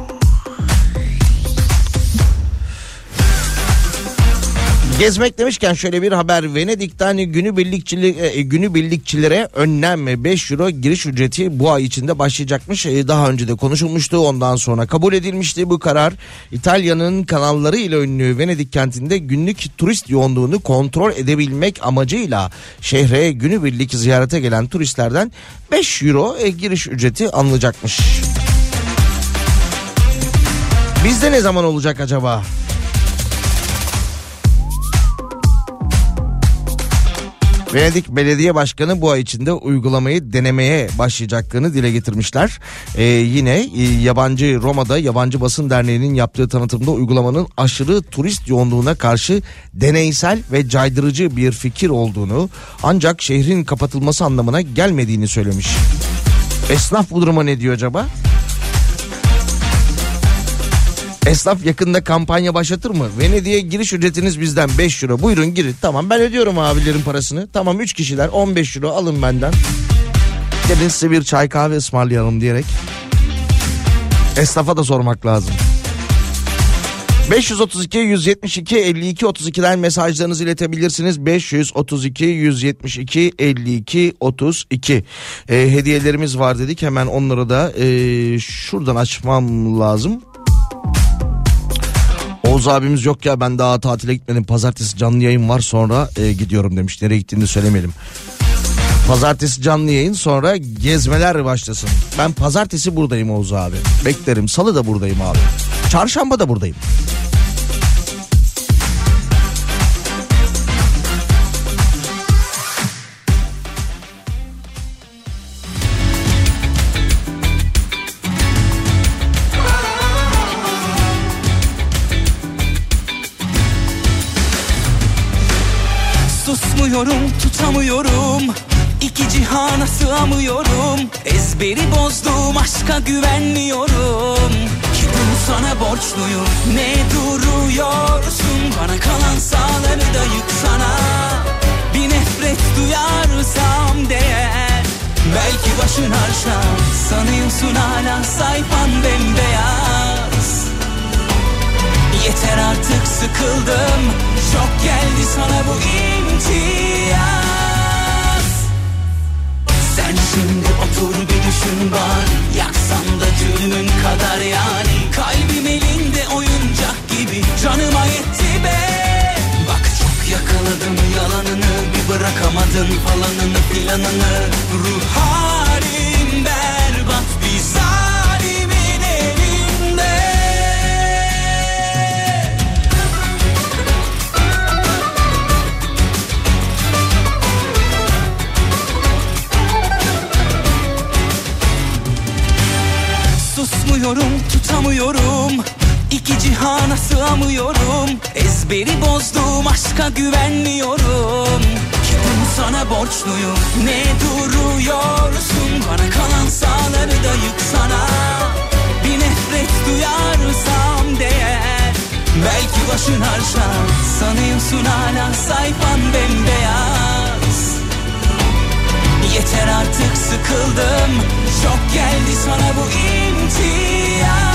Gezmek demişken şöyle bir haber. Venedik'ten günübirlikçilere önlem 5 euro giriş ücreti bu ay içinde başlayacakmış. Daha önce de konuşulmuştu, ondan sonra kabul edilmişti bu karar. İtalya'nın kanalları ile ünlü Venedik kentinde günlük turist yoğunluğunu kontrol edebilmek amacıyla şehre günübirlik ziyarete gelen turistlerden 5 euro giriş ücreti alınacakmış. Bizde ne zaman olacak acaba? Venedik Belediye Başkanı bu ay içinde uygulamayı denemeye başlayacaklarını dile getirmişler. Yine Roma'da Yabancı Basın Derneği'nin yaptığı tanıtımda uygulamanın aşırı turist yoğunluğuna karşı deneysel ve caydırıcı bir fikir olduğunu, ancak şehrin kapatılması anlamına gelmediğini söylemiş. Esnaf bu duruma ne diyor acaba? Esnaf yakında kampanya başlatır mı? Venedik'e giriş ücretiniz bizden 5 euro. Buyurun girin. Tamam ben ödüyorum abilerin parasını. Tamam 3 kişiler 15 euro alın benden. Gelin size bir çay kahve ısmarlayalım diyerek. Esnafa da sormak lazım. 532 172 52 32'den mesajlarınızı iletebilirsiniz. 532 172 52 32. Hediyelerimiz var dedik. Hemen onları da şuradan açmam lazım. Oğuz abimiz yok ya, ben daha tatile gitmedim. Pazartesi canlı yayın var, sonra gidiyorum demiş. Nereye gittiğini söylemeyelim. Pazartesi canlı yayın, sonra gezmeler başlasın. Ben pazartesi buradayım Oğuz abi. Beklerim. Salı da buradayım abi. Çarşamba da buradayım. Susmuyorum, tutamıyorum, iki cihana sığamıyorum. Ezberi bozdum, aşka güvenmiyorum. Ki bunu sana borçluyum. Ne duruyorsun, bana kalan sağları da yıksana. Bir nefret duyarsam değer, belki başın arşan. Sanıyorsun hala sayfan bembeyaz. Yeter artık, sıkıldım. Çok geldi sana bu imtiyaz. Sen şimdi otur bir düşün bari. Yaksan da cürmün kadar yani. Kalbim elinde oyuncak gibi canıma yetti be. Bak çok yakaladım yalanını, bir bırakamadın falanını filanını. Ruh halim berbat bir zalimin elinde. Susmuyorum, tutamıyorum, İki cihana sığamıyorum. Ezberi bozdum, aşka güvenmiyorum. Kim sana borçluyum, ne duruyorsun? Bana kalan sağları da yıksana. Bir nefret duyarsam değer, belki başın harçlar. Sanıyorsun hala sayfan bembeyaz. Yeter artık, sıkıldım, çok geldi sana bu imtiyaz.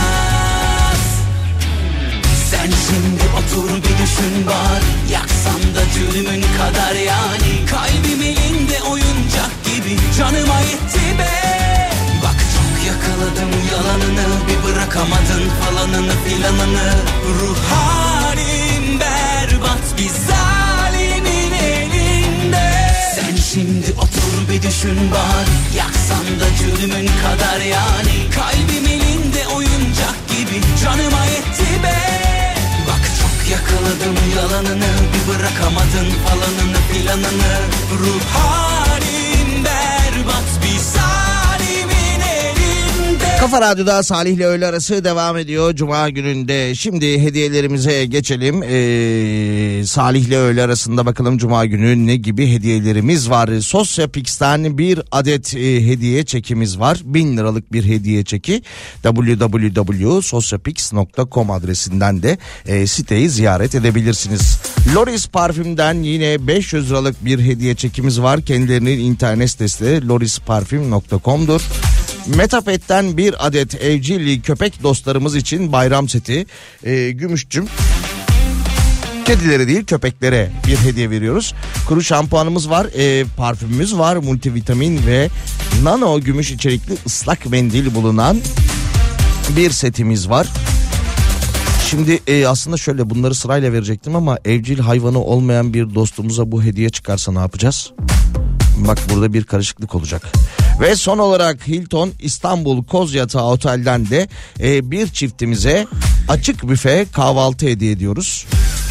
Sen şimdi otur bir düşün bak, yaksam da cürmün kadar yani. Kalbim elinde oyuncak gibi canıma yetti be. Bak çok yakaladım yalanını, bir bırakamadın falanını filanını. Ruh halim berbat bir zalimin elinde. Sen şimdi otur bir düşün bak, yaksam da cürmün kadar yani. Kalbim elinde oyuncak gibi canıma yetti be. Yakaladım yalanını, bir bırakamadın falanını filanını. Ruh halim berbat bir zalimin elinde. Kafa Radyo'da Salih ile öğle arası devam ediyor Cuma gününde. Şimdi hediyelerimize geçelim. Salih ile öğle arasında bakalım Cuma günü ne gibi hediyelerimiz var. Sosyapix'ten bir adet hediye çekimiz var. 1000 liralık bir hediye çeki. www.sosyapix.com adresinden de siteyi ziyaret edebilirsiniz. Loris Parfüm'den yine 500 liralık bir hediye çekimiz var. Kendilerinin internet sitesi lorisparfüm.com'dur. Metapet'ten bir adet evcil köpek dostlarımız için bayram seti. Gümüşcüm, kedilere değil köpeklere bir hediye veriyoruz. Kuru şampuanımız var, parfümümüz var, multivitamin ve nano gümüş içerikli ıslak mendil bulunan bir setimiz var. Şimdi aslında şöyle, bunları sırayla verecektim ama evcil hayvanı olmayan bir dostumuza bu hediye çıkarsa ne yapacağız? Bak burada bir karışıklık olacak. Ve son olarak Hilton İstanbul Kozyatağı Otel'den de bir çiftimize açık büfe kahvaltı hediye ediyoruz.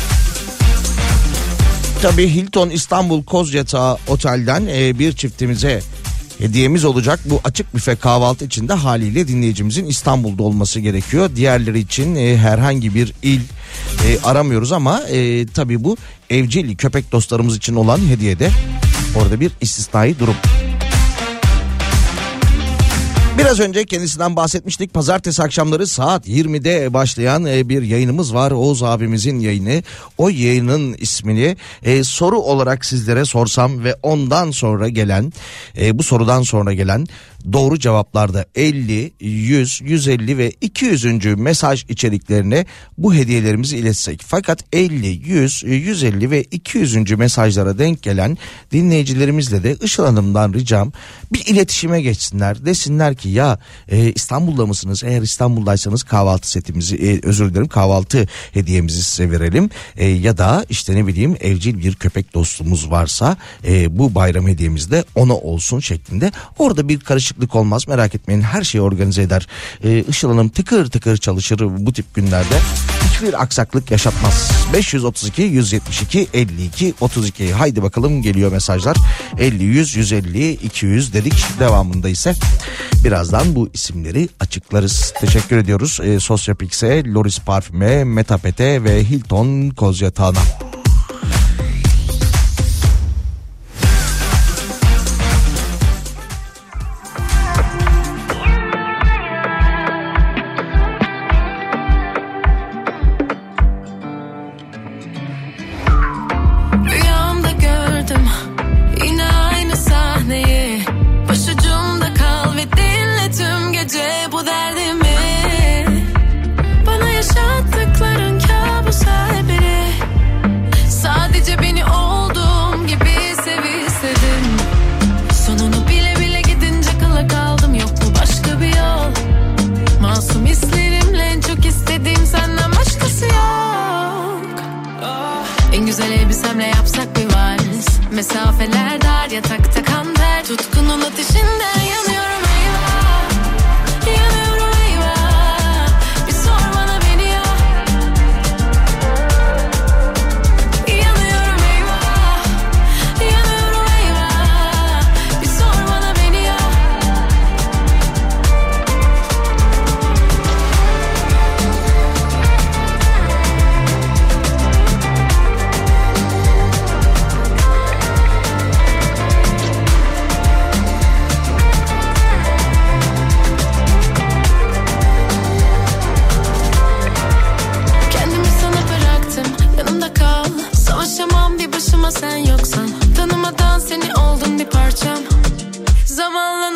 Tabii Hilton İstanbul Kozyatağı Otel'den bir çiftimize hediyemiz olacak. Bu açık büfe kahvaltı için de haliyle dinleyicimizin İstanbul'da olması gerekiyor. Diğerleri için herhangi bir il aramıyoruz ama tabii bu evcil köpek dostlarımız için olan hediyede orada bir istisnai durum. Biraz önce kendisinden bahsetmiştik. Pazartesi akşamları saat 20'de başlayan bir yayınımız var. Oğuz abimizin yayını. O yayının ismini soru olarak sizlere sorsam ve ondan sonra gelen bu sorudan sonra gelen doğru cevaplarda 50, 100, 150 ve 200. mesaj içeriklerine bu hediyelerimizi iletsek. Fakat 50, 100, 150 ve 200. mesajlara denk gelen dinleyicilerimizle de Işıl Hanım'dan ricam bir iletişime geçsinler. Desinler ki ya İstanbul'da mısınız? Eğer İstanbul'daysanız kahvaltı setimizi kahvaltı hediyemizi size verelim. Ya da işte ne bileyim evcil bir köpek dostumuz varsa bu bayram hediyemiz de ona olsun şeklinde. Orada bir karışıklık olmaz, merak etmeyin, her şeyi organize eder. Işıl Hanım tıkır tıkır çalışır bu tip günlerde. Hiçbir aksaklık yaşatmaz. 532 172 52 32. Haydi bakalım geliyor mesajlar. 50, 100, 150, 200 dedik. Devamında ise birazdan bu isimleri açıklarız. Teşekkür ediyoruz Sosyapix'e, Loris Parfüm'e, Metapet'e ve Hilton Kozyatağı'na. Bana yaşattıkların kabusa biri.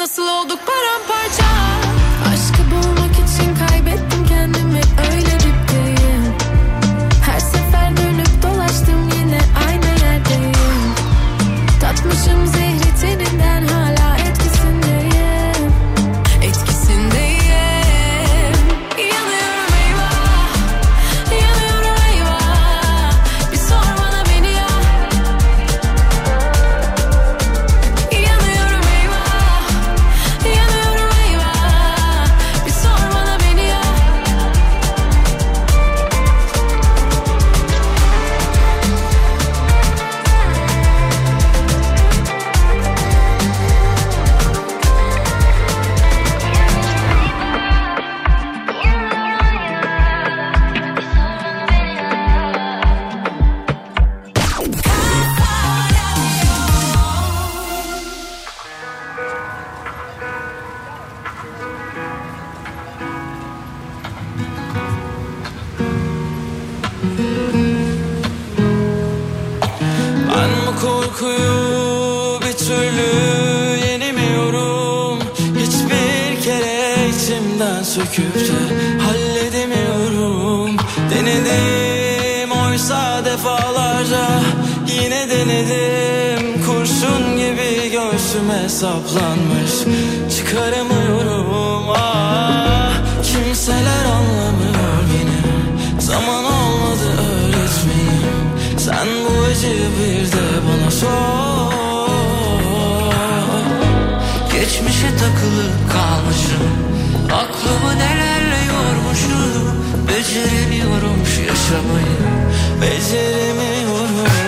nasıl olduk paramparça. Aşkı bulmak için kaybettim kendimi, öyle dipteyim. Her sefer dönüp dolaştım, yine aynı yerdeyim. Tatmışım zehri teninden, hala etkisindeyim. Etkisindeyim. Yanıyorum eyvah, yanıyorum eyvah. Bir sor bana beni ya. Yanıyorum eyvah, yanıyorum eyvah. Bir sor bana beni ya. Ben bu korkuyu bir türlü yenemiyorum. Hiçbir kere içimden söküp de halledemiyorum. Denedim oysa defalarca, yine denedim. Kurşun gibi göğsüme saplanmış, çıkaramıyorum. Ah, kimseler anlamıyor beni. Zaman olmadı öğretmenim. Sen bu acıyı bir de bana sor. Geçmişe takılıp kalmışım, aklımı nelerle yormuşum. Beceremiyorum şu yaşamayı, beceremiyorum.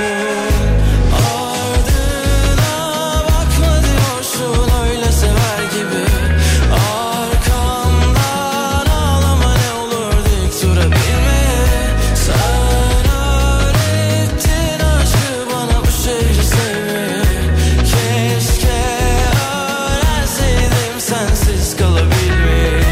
Ardına bakma diyorsun öyle sever gibi. Arkamdan ağlama ne olur dik durabilmeye. Sen öğrettin aşkı bana, bu şehri sevmeye. Keşke öğrenseydim sensiz kalabilmeyi.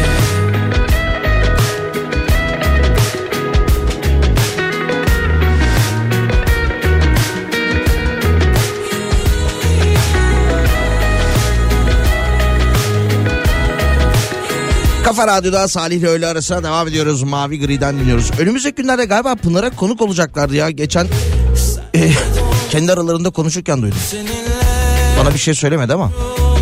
Kafa Radyo'da Salih ile öğle arasına devam ediyoruz. Mavi Gri'den dinliyoruz. Önümüzdeki günlerde galiba Pınar'a konuk olacaklardı ya. Geçen kendi aralarında konuşurken duydum. Bana bir şey söylemedi ama.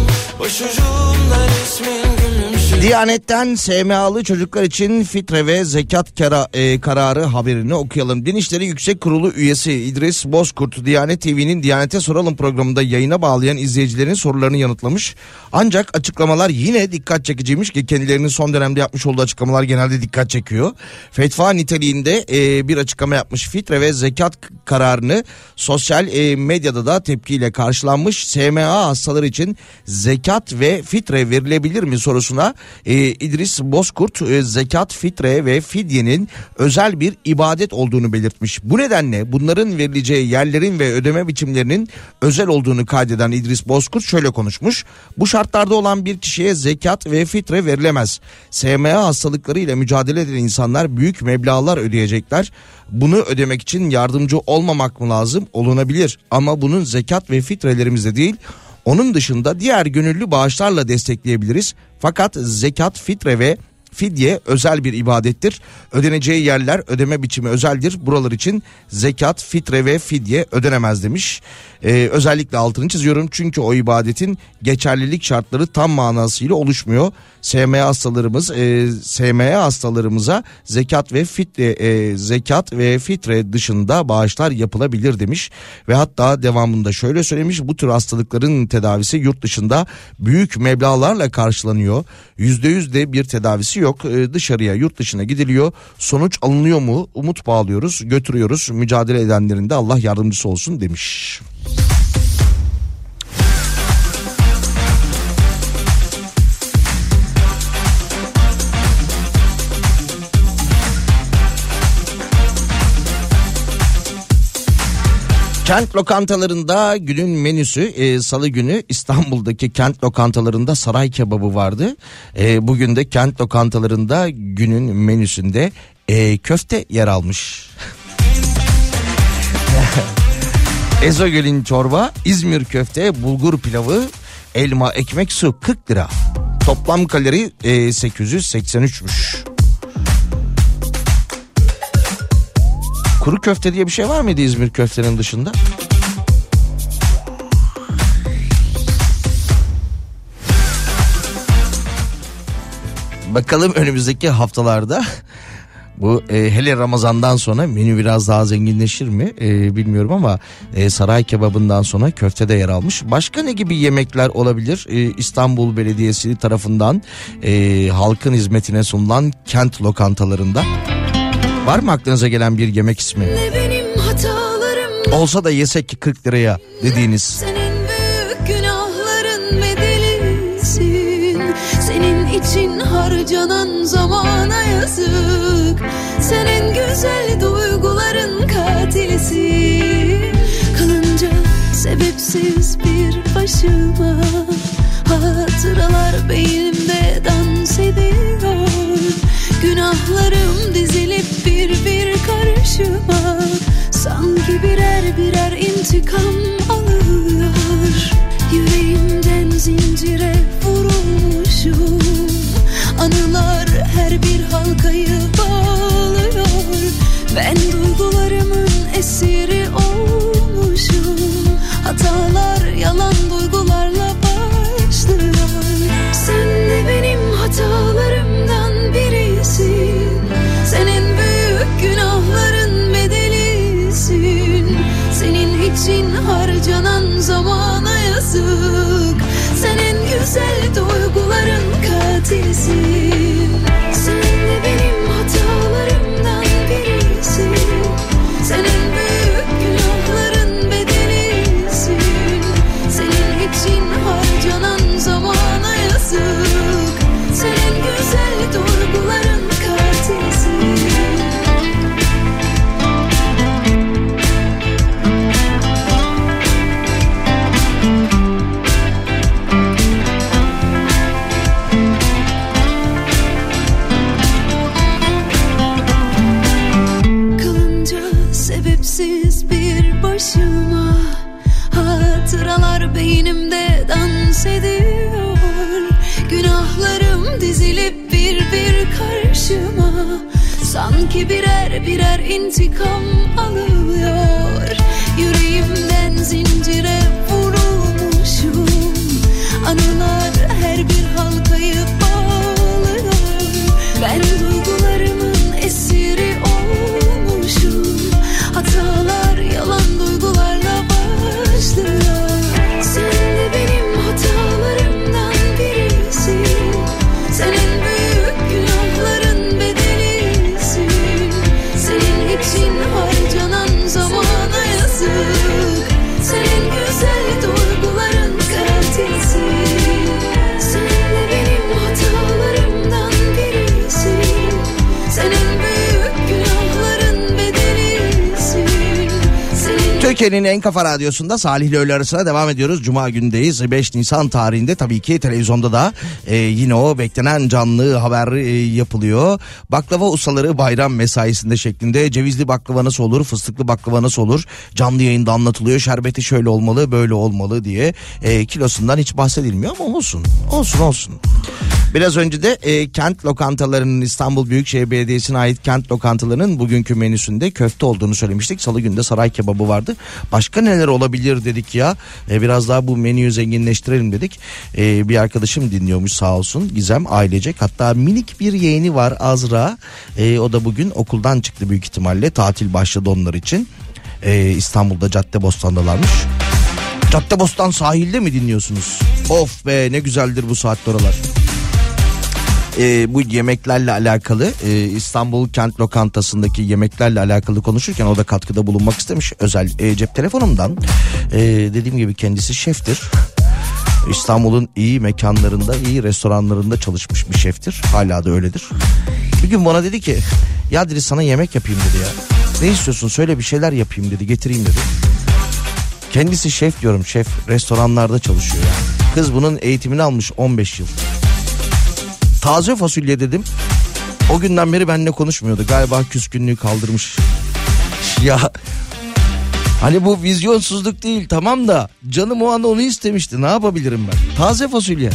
Diyanet'ten SMA'lı çocuklar için fitre ve zekat kararı haberini okuyalım. Din İşleri Yüksek Kurulu üyesi İdris Bozkurt, Diyanet TV'nin Diyanet'e Soralım programında yayına bağlayan izleyicilerin sorularını yanıtlamış. Ancak açıklamalar yine dikkat çekiciymiş ki kendilerinin son dönemde yapmış olduğu açıklamalar genelde dikkat çekiyor. Fetva niteliğinde bir açıklama yapmış. Fitre ve zekat kararını sosyal medyada da tepkiyle karşılanmış. SMA hastaları için zekat ve fitre verilebilir mi sorusuna İdris Bozkurt zekat, fitre ve fidyenin özel bir ibadet olduğunu belirtmiş. Bu nedenle bunların verileceği yerlerin ve ödeme biçimlerinin özel olduğunu kaydeden İdris Bozkurt şöyle konuşmuş. Bu şartlarda olan bir kişiye zekat ve fitre verilemez. SMA hastalıkları ile mücadele eden insanlar büyük meblağlar ödeyecekler. Bunu ödemek için yardımcı olmamak mı lazım? Olunabilir ama bunun zekat ve fitrelerimizde değil, onun dışında diğer gönüllü bağışlarla destekleyebiliriz. Fakat zekat, fitre ve fidye özel bir ibadettir. Ödeneceği yerler, ödeme biçimi özeldir. Buralar için zekat, fitre ve fidye ödenemez demiş. Özellikle altını çiziyorum çünkü o ibadetin geçerlilik şartları tam manasıyla oluşmuyor. SMA hastalarımıza zekat ve fitre dışında bağışlar yapılabilir demiş ve hatta devamında şöyle söylemiş: bu tür hastalıkların tedavisi yurt dışında büyük meblağlarla karşılanıyor. %100 de bir tedavisi yok. Dışarıya, yurt dışına gidiliyor. Sonuç alınıyor mu? Umut bağlıyoruz, götürüyoruz. Mücadele edenlerin de Allah yardımcısı olsun demiş. Kent lokantalarında günün menüsü salı günü İstanbul'daki kent lokantalarında saray kebabı vardı. Bugün de kent lokantalarında günün menüsünde köfte yer almış. Ezogöl'ün çorba, İzmir köfte, bulgur pilavı, elma, ekmek, su 40 lira. Toplam kalori 883'müş. Kuru köfte diye bir şey var mıydı İzmir köftenin dışında? Bakalım önümüzdeki haftalarda bu hele Ramazan'dan sonra menü biraz daha zenginleşir mi bilmiyorum ama saray kebabından sonra köfte de yer almış. Başka ne gibi yemekler olabilir? İstanbul Belediyesi tarafından halkın hizmetine sunulan kent lokantalarında. Var mı aklınıza gelen bir yemek ismi? Olsa da yesek ki 40 liraya dediğiniz. Senin büyük günahların bedelisin. Senin için harcanan zamana yazık. Senin güzel duyguların katilisin. Kalınca sebepsiz bir başıma hatıralar beynimde dans ediyor. Günahlarım dizilip bir bir karşıma, sanki birer birer intikam alıyor. Yüreğimden zincire vurulmuşum. Anılar her bir halkayı bağlıyor. Ben duygularımın esiri olmuşum. Hatalar yalan duygularla başlıyor. Sen de benim hatalarımdan birisin. Senin büyük günahların bedelisin. Senin için harcanan zamana yazık. Senin güzel duyguların katilisin. Sen de benim hatalarımdan birisin. Senin büyük günahların bedelisin. Senin için harcanan zamana yazık. Senin güzel duyguların katilisin. Sebepsiz bir başıma hatıralar beynimde dans ediyor. Günahlarım dizilip bir bir karşıma, sanki birer birer intikam alıyor. Yüreğimden zincire vurulmuşum. Anılar her bir halkayı bağlıyor. Ben duygularımın esiri olmuşum. Hatalar yalan duygularla başlıyor. Sen de benim hatalarımdan birisin. Senin büyük günahların bedelisin. Senin için harcanan zamana yazık. Senin güzel duyguların katilisin. Sen de benim hatalarımdan birisin. Senin büyük günahların bedelisin. Türkiye'nin en kafa radyosunda Salih ile öğle arasına devam ediyoruz. Cuma günündeyiz. 5 Nisan tarihinde tabii ki televizyonda da yine o beklenen canlı haber yapılıyor. Baklava ustaları bayram mesaisinde şeklinde cevizli baklava nasıl olur, fıstıklı baklava nasıl olur canlı yayında anlatılıyor. Şerbeti şöyle olmalı, böyle olmalı diye kilosundan hiç bahsedilmiyor ama olsun. Biraz önce de kent lokantalarının, İstanbul Büyükşehir Belediyesi'ne ait kent lokantalarının bugünkü menüsünde köfte olduğunu söylemiştik. Salı günü de saray kebabı vardı. Başka neler olabilir dedik ya. Biraz daha bu menüyü zenginleştirelim dedik. Bir arkadaşım dinliyormuş sağ olsun. Gizem ailecek. Hatta minik bir yeğeni var Azra. O da bugün okuldan çıktı büyük ihtimalle. Tatil başladı onlar için. İstanbul'da Caddebostan'dalarmış. Caddebostan sahilde mi dinliyorsunuz? Of be, ne güzeldir bu saatler oralar. Bu yemeklerle alakalı İstanbul Kent Lokantası'ndaki yemeklerle alakalı konuşurken o da katkıda bulunmak istemiş. Özel cep telefonumdan dediğim gibi kendisi şeftir. İstanbul'un iyi mekanlarında, iyi restoranlarında çalışmış bir şeftir. Hala da öyledir. Bir gün bana dedi ki ya dedi sana yemek yapayım dedi ya. Ne istiyorsun söyle bir şeyler yapayım dedi, getireyim dedi. Kendisi şef diyorum, şef restoranlarda çalışıyor yani. Kız bunun eğitimini almış 15 yıl. Taze fasulye dedim. O günden beri benimle konuşmuyordu. Galiba küskünlüğü kaldırmış. Ya Hani bu vizyonsuzluk değil tamam da canım o anda onu istemişti, ne yapabilirim ben? Taze fasulye.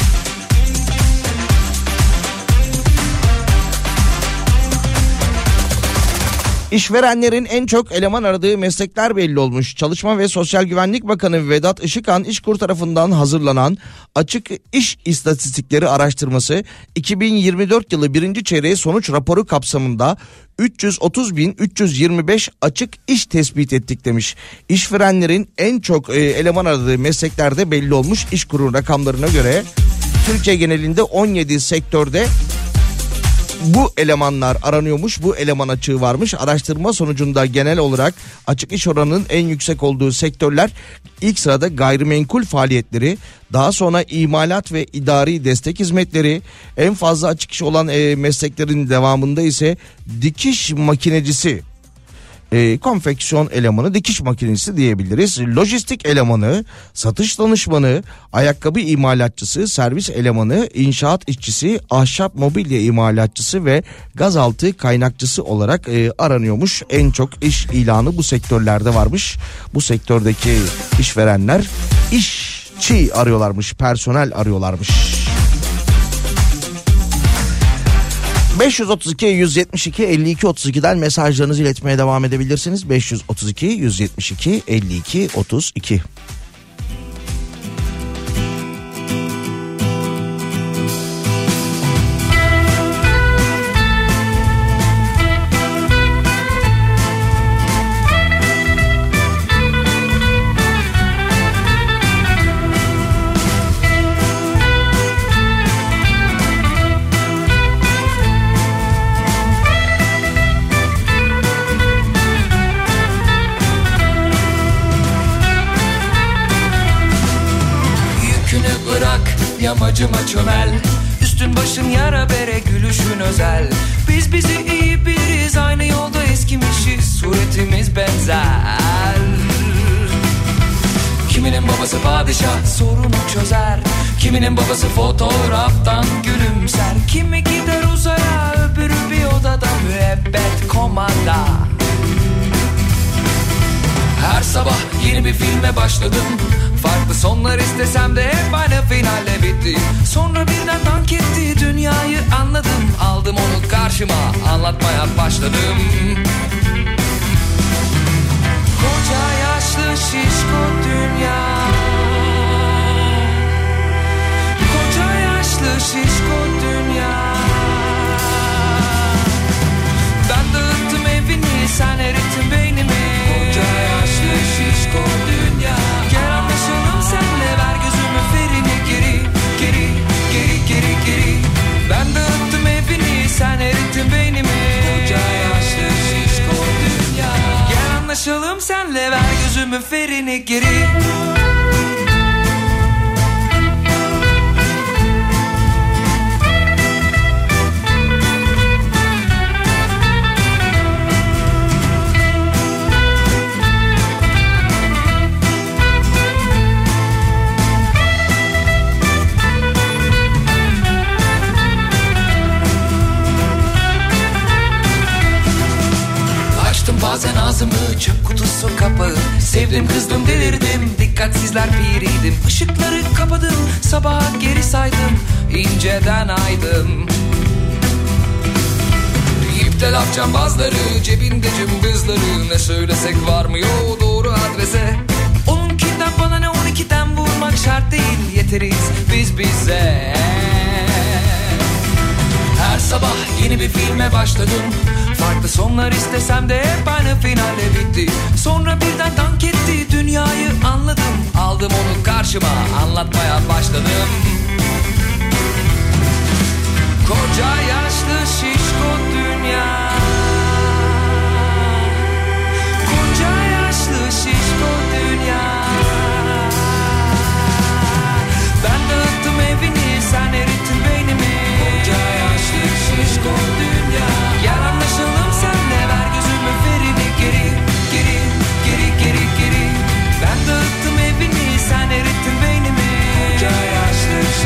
İşverenlerin en çok eleman aradığı meslekler belli olmuş. Çalışma ve Sosyal Güvenlik Bakanı Vedat Işıkhan İşkur tarafından hazırlanan Açık İş İstatistikleri Araştırması 2024 yılı 1. çeyreği sonuç raporu kapsamında 330.325 açık iş tespit ettik demiş. İşverenlerin en çok eleman aradığı mesleklerde belli olmuş. İşkur'un rakamlarına göre Türkiye genelinde 17 sektörde bu elemanlar aranıyormuş, bu eleman açığı varmış. Araştırma sonucunda genel olarak açık iş oranının en yüksek olduğu sektörler ilk sırada gayrimenkul faaliyetleri, daha sonra imalat ve idari destek hizmetleri, en fazla açık iş olan mesleklerin devamında ise dikiş makinecisi, konfeksiyon elemanı, dikiş makinesi diyebiliriz. Lojistik elemanı, satış danışmanı, ayakkabı imalatçısı, servis elemanı, inşaat işçisi, ahşap mobilya imalatçısı ve gazaltı kaynakçısı olarak aranıyormuş. En çok iş ilanı bu sektörlerde varmış. Bu sektördeki işverenler işçi arıyorlarmış, personel arıyorlarmış. 532 172 52 32'den mesajlarınızı iletmeye devam edebilirsiniz. 532 172 52 32. Yamacıma çömel, üstün başın yara bere, gülüşün özel. Biz bizi iyi biliriz, aynı yolda eskimişiz, suretimiz benzer. Kiminin babası padişah, sorunu çözer. Kiminin babası fotoğraftan gülümser. Kimi gider uzaya, öbürü bir odada müebbet komanda. Her sabah yeni bir filme başladım. Farklı sonlar istesem de hep aynı finalle bitti. Sonra birden dank etti, dünyayı anladım. Aldım onu karşıma, anlatmaya başladım. Koca yaşlı şişko dünya, koca yaşlı şişko dünya. Ben dağıttım evini, sen erittin beynimi. Koca yaşlı şişko dünya. Gel anlaşalım senle, ver gözümün ferini geri, geri, geri, geri, geri. Ben dağıttım evini, sen erittin beynimi. Koca yaşlı şişko dünya. Gel anlaşalım senle, ver gözümün ferini geri. Bazen ağzımı, çöp kutusu kapağı. Sevdim kızdım delirdim, dikkatsizler piriydim. Işıkları kapadım, sabaha geri saydım, inceden aydım. İpte laf cambazları, cebinde cımbızları. Ne söylesek varmıyor doğru adrese. Onunkinden bana ne, 12'den vurmak şart değil, yeteriz biz bize. Her sabah yeni bir filme başladım. Farklı sonlar istesem de hep aynı finalle bitti. Sonra birden dank etti, dünyayı anladım. Aldım onu karşıma, anlatmaya başladım. Koca yaşlı şişko dünya, koca yaşlı şişko dünya. Ben dağıttım evini, sen erittin beynimi. Koca yaşlı şişko dünya. Gel anlaşalım senle, ver gözümün ferini geri, geri, geri, geri, geri. Ben dağıttım evini, sen erittin beynimi. Koca yaşlı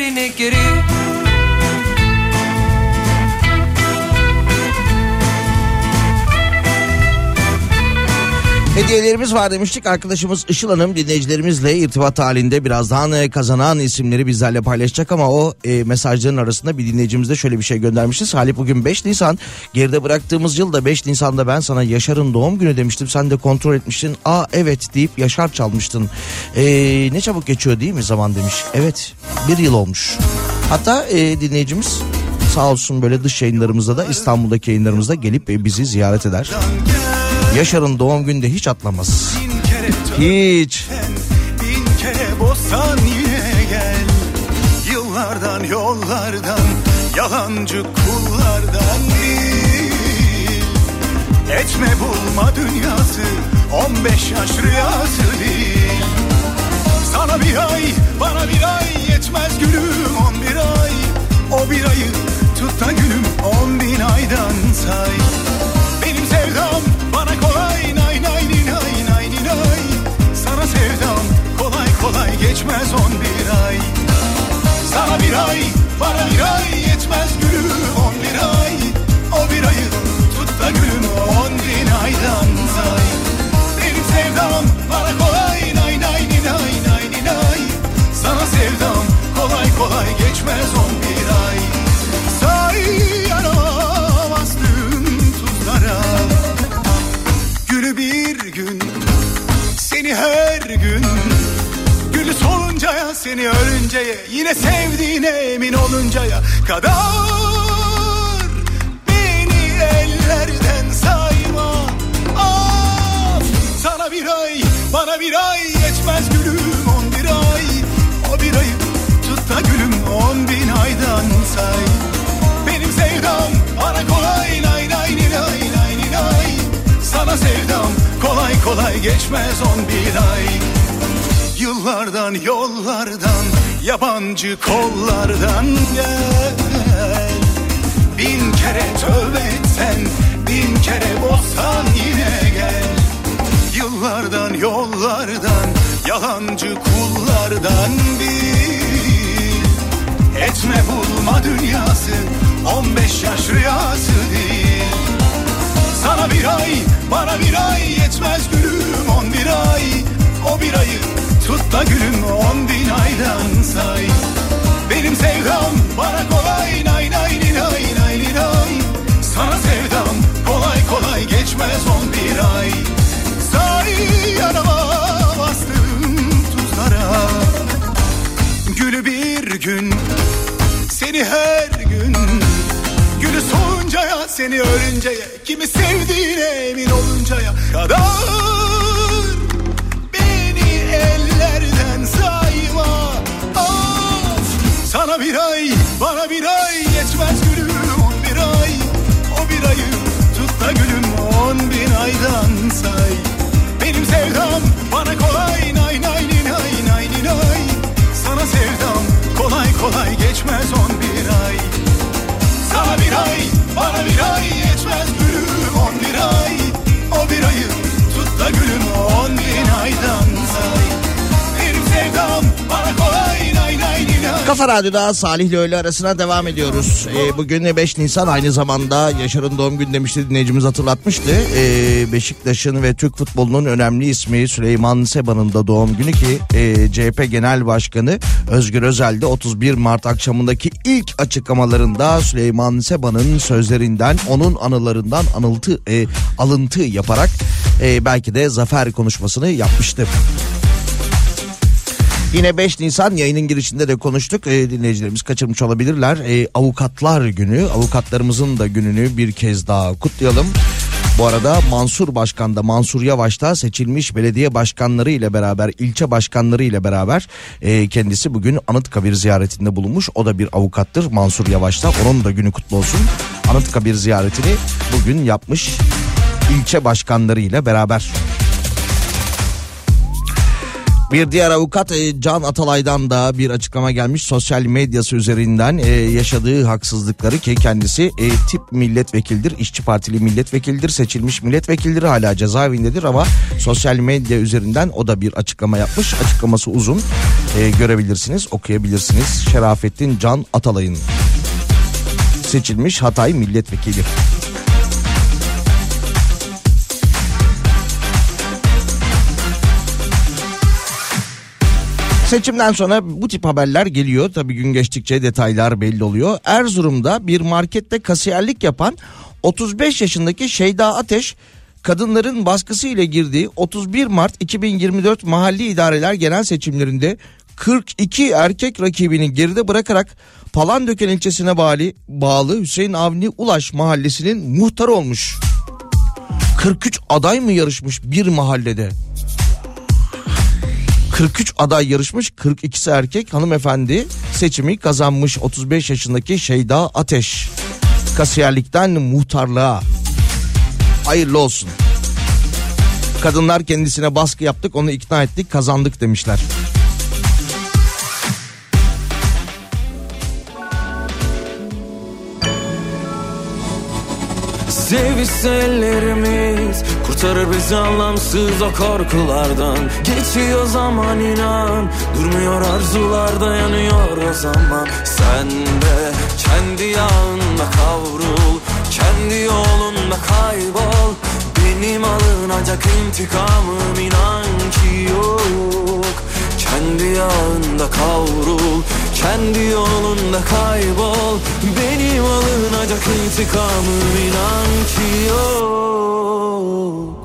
yerine geri. Hediyelerimiz var demiştik. Arkadaşımız Işıl Hanım dinleyicilerimizle irtibat halinde, birazdan kazanan isimleri bizlerle paylaşacak ama o mesajların arasında bir dinleyicimiz de şöyle bir şey göndermişti. Salih, bugün 5 Nisan, geride bıraktığımız yılda 5 Nisan'da ben sana Yaşar'ın doğum günü demiştim. Sen de kontrol etmiştin. Aa evet deyip Yaşar çalmıştın. Ne çabuk geçiyor değil mi zaman demiş. Evet, bir yıl olmuş. Hatta dinleyicimiz sağ olsun böyle dış yayınlarımızda da, İstanbul'daki yayınlarımızda gelip bizi ziyaret eder. Yaşar'ın doğum günde hiç atlamaz. Hiç. Bin kere bozsan yine gel. Yıllardan yollardan, yalancı kullardan değil. Etme bulma dünyası, 15 yaş rüyası değil. Sana bir ay, bana bir ay yetmez gülüm, 11 ay. O bir ayı tut da gülüm, 10.000 aydan say. Benim sevdam bana kolay, nay nay nay nay nay. Sana sevdam kolay kolay geçmez 11 ay. Sana bir ay, bana bir ay yetmez gülüm, 11 ay. O bir ayı tut da gülüm, 10.000 aydan say. Benim sevdam bana kolay, nay nay nay nay nay. Sana sevdam kolay kolay geçmez 11 ay. Sayamazdım tuzlara gülü bir gün, seni her gün. Gülü soluncaya, seni ölünceye, yine sevdiğine emin oluncaya kadar beni ellerden sayma. Of! Sana bir ay, bana bir ay yetmez gülüm, 11 ay. O bir ayı tut da gülüm, 10.000 aydan say. Benim sevdam bana kolay, nay nay nay nay nay. Sana sevdam kolay kolay geçmez 11 ay. Yıllardan yollardan, yabancı kollardan gel. Bin kere tövbe etsen, bin kere bozsan yine gel. Yıllardan yollardan, yalancı kullardan bil. Etme bulma dünyası, 15 yaş rüyası değil. Sana bir ay, bana bir ay yetmez gülüm, 11 ay. O bir ayı tut da gülüm, 10.000 aydan say. Benim sevdam bana kolay, nay nay nay nay nay. Sana sevdam kolay kolay geçmez 11 ay. Say yanıma bastım tuzlara gülü bir gün, seni her gün. Gülü soluncaya, seni ölünceye, kimi sevdiğine emin oluncaya kadar beni ellerden sayma. Of! Sana bir ay, bana bir ay yetmez gülüm, 11 ay. O bir ayı tut da gülüm, 10.000 aydan say. Benim sevdam bana kolay, nay nay nay nay nay. Sana sevdam kolay kolay geçmez 11 ay. Sana bir ay, bana bir ay yetmez gülüm, 11 ay. O bir ayı tut da gülüm, 10.000 aydan say. Benim sevdam bana kolay, nay nay nay. Kafa Radyo'da Salih ile öğle arasına devam ediyoruz. Bugün 5 Nisan, aynı zamanda Yaşar'ın doğum günü demişti, dinleyicimiz hatırlatmıştı. Beşiktaş'ın ve Türk futbolunun önemli ismi Süleyman Seba'nın da doğum günü ki CHP Genel Başkanı Özgür Özel de 31 Mart akşamındaki ilk açıklamalarında Süleyman Seba'nın sözlerinden, onun anılarından alıntı yaparak belki de zafer konuşmasını yapmıştı. Yine 5 Nisan yayının girişinde de konuştuk. Dinleyicilerimiz kaçırmış olabilirler. Avukatlar Günü. Avukatlarımızın da gününü bir kez daha kutlayalım. Bu arada Mansur Yavaş da seçilmiş belediye başkanları ile beraber, ilçe başkanları ile beraber kendisi bugün Anıtkabir ziyaretinde bulunmuş. O da bir avukattır, Mansur Yavaş da. Onun da günü kutlu olsun. Anıtkabir ziyaretini bugün yapmış ilçe başkanları ile beraber. Bir diğer avukat Can Atalay'dan da bir açıklama gelmiş. Sosyal medyası üzerinden yaşadığı haksızlıkları, ki kendisi tip milletvekildir, İşçi Partili milletvekildir, seçilmiş milletvekildir, hala cezaevindedir ama sosyal medya üzerinden o da bir açıklama yapmış. Açıklaması uzun, görebilirsiniz, okuyabilirsiniz. Şerafettin Can Atalay'ın, seçilmiş Hatay milletvekili. Seçimden sonra bu tip haberler geliyor. Tabii gün geçtikçe detaylar belli oluyor. Erzurum'da bir markette kasiyerlik yapan 35 yaşındaki Şeyda Ateş, kadınların baskısı ile girdiği 31 Mart 2024 Mahalli İdareler Genel Seçimlerinde 42 erkek rakibini geride bırakarak Palandöken ilçesine bağlı Hüseyin Avni Ulaş mahallesinin muhtarı olmuş. 43 aday mı yarışmış bir mahallede? 43 aday yarışmış, 42'si erkek. Hanımefendi seçimi kazanmış. 35 yaşındaki Şeyda Ateş, kasiyerlikten muhtarlığa. Hayırlı olsun. Kadınlar kendisine baskı yaptık, onu ikna ettik, kazandık demişler. Sevişse ellerimiz kurtarır bizi anlamsız o korkulardan. Geçiyor zaman inan, durmuyor arzular, dayanıyor o zaman. Sen de kendi yağında kavrul, kendi yolunda kaybol. Benim alınacak intikamım inan ki yok. Kendi yağında kavrul, kendi yolunda kaybol. Benim alınacak intikamım inan ki yok.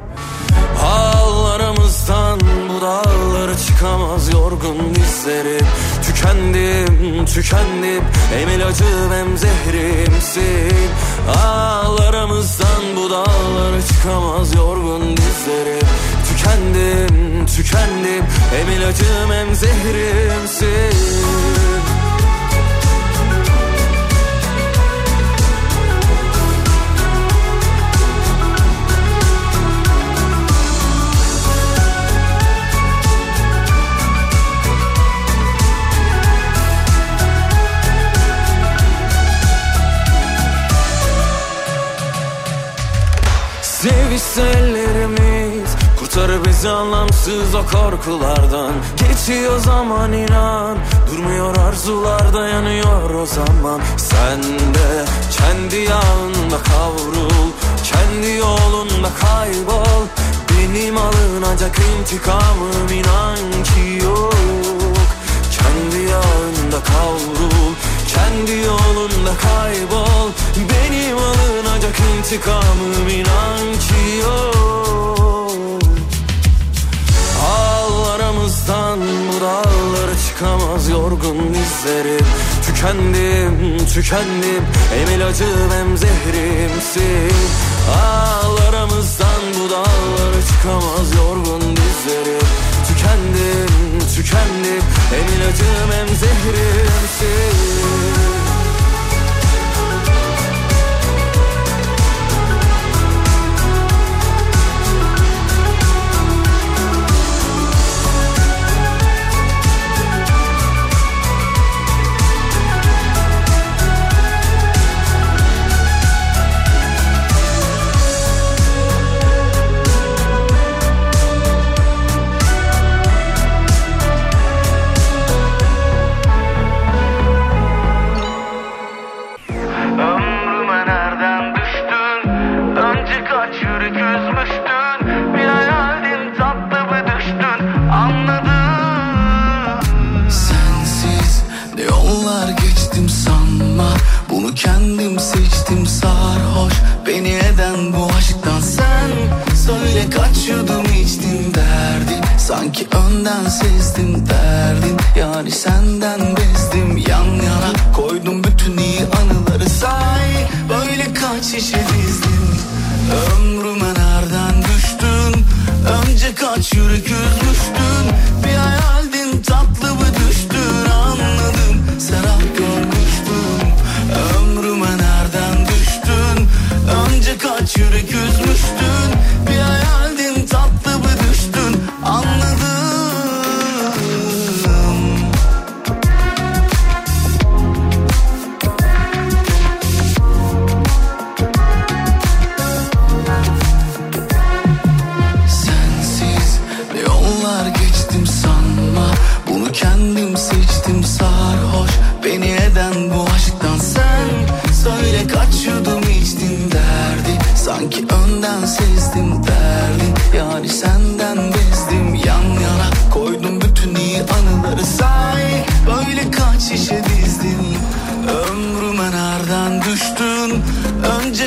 Ağlarımızdan bu dağlara çıkamaz yorgun dizlerim. Tükendim hem ilacım hem zehrimsin. Ağlarımızdan bu dağlara çıkamaz yorgun dizlerim. Tükendim hem ilacım hem zehrimsin. Sevişse ellerimiz kurtarır bizi anlamsız o korkulardan. Geçiyor zaman inan, durmuyor arzular, dayanıyor o zaman. Sen de kendi yağında kavrul, kendi yolunda kaybol. Benim alınacak intikamım inan ki yok. Kendi yağında kavrul, kendi yolunda kaybol. Benim alınacak intikamım inan ki yok. Ağlarımızdan bu dağlara çıkamaz yorgun dizlerim. Tükendim hem ilacım hem zehrimsin. Ağlarımızdan bu dağlara çıkamaz yorgun dizlerim. Tükendim hem ilacım hem zehrimsin. Kendim seçtim sarhoş beni eden bu aşktan. Sen söyle kaç yudum içtin derdin, sanki önden sezdim derdin. Yani senden bezdim, yan yana koydum bütün iyi anıları. Say böyle kaç şişe dizdin, ömrüme nereden düştün? Önce kaç yürek üzmüştün, bir hayaldin tatlı mı düştün? Anladım serap görmüştüm. Ömrüme nereden düştün? Önce kaç yürek üzmüştün, bir hayaldin tatlı mı düştün? Anladım.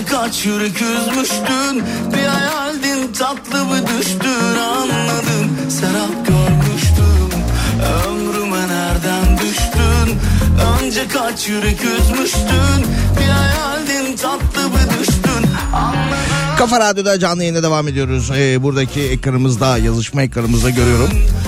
Önce kaç yürek üzmüştün, bir hayaldin tatlı bir düştün, anladım. Serap görmüştüm, ömrüme nereden düştün? Önce kaç yürek üzmüştün, bir hayaldin tatlı bir düştün, anladım. Kafa Radyo'da canlı yayına devam ediyoruz. Buradaki ekranımızda, yazışma ekranımızda görüyorum.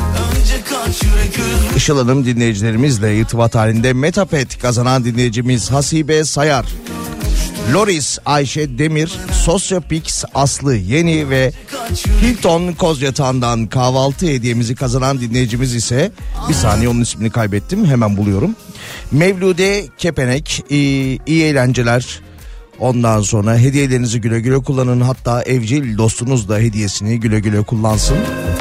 Işıl Hanım dinleyicilerimizle irtibat halinde. Metapet kazanan dinleyicimiz Hasibe Sayar, Loris Ayşe Demir, Sosyopix Aslı Yeni ve Hilton Kozyatağı'ndan kahvaltı hediyemizi kazanan dinleyicimiz ise, bir saniye onun ismini kaybettim, hemen buluyorum. Mevlude Kepenek, iyi eğlenceler. Ondan sonra hediyelerinizi güle güle kullanın, hatta evcil dostunuz da hediyesini güle güle kullansın.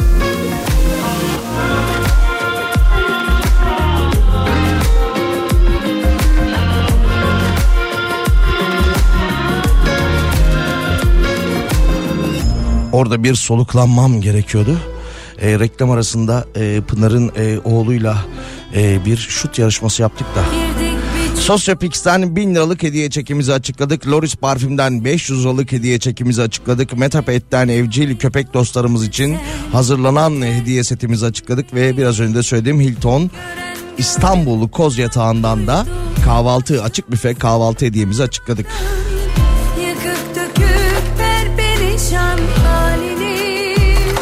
Orada bir soluklanmam gerekiyordu. Reklam arasında Pınar'ın oğluyla bir şut yarışması yaptık da. Sosyopix'ten 1000 liralık hediye çekimizi açıkladık. Loris Parfüm'den 500 liralık hediye çekimizi açıkladık. Metapet'ten evcil köpek dostlarımız için hazırlanan hediye setimizi açıkladık. Ve biraz önce de söylediğim Hilton İstanbul Kozyatağı'ndan da kahvaltı, açık büfe kahvaltı hediyemizi açıkladık. Yıkıp döküp ver perişan halini.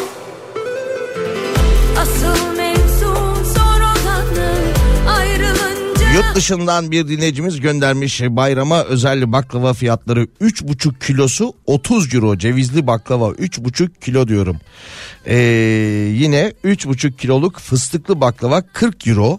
Asıl mevzu zor olanın ayrılınca. Yurt dışından bir dinleyicimiz göndermiş, bayrama özel baklava fiyatları 3,5 kilosu 30 euro. Cevizli baklava 3,5 kilo diyorum. Yine 3,5 kiloluk fıstıklı baklava 40 euro.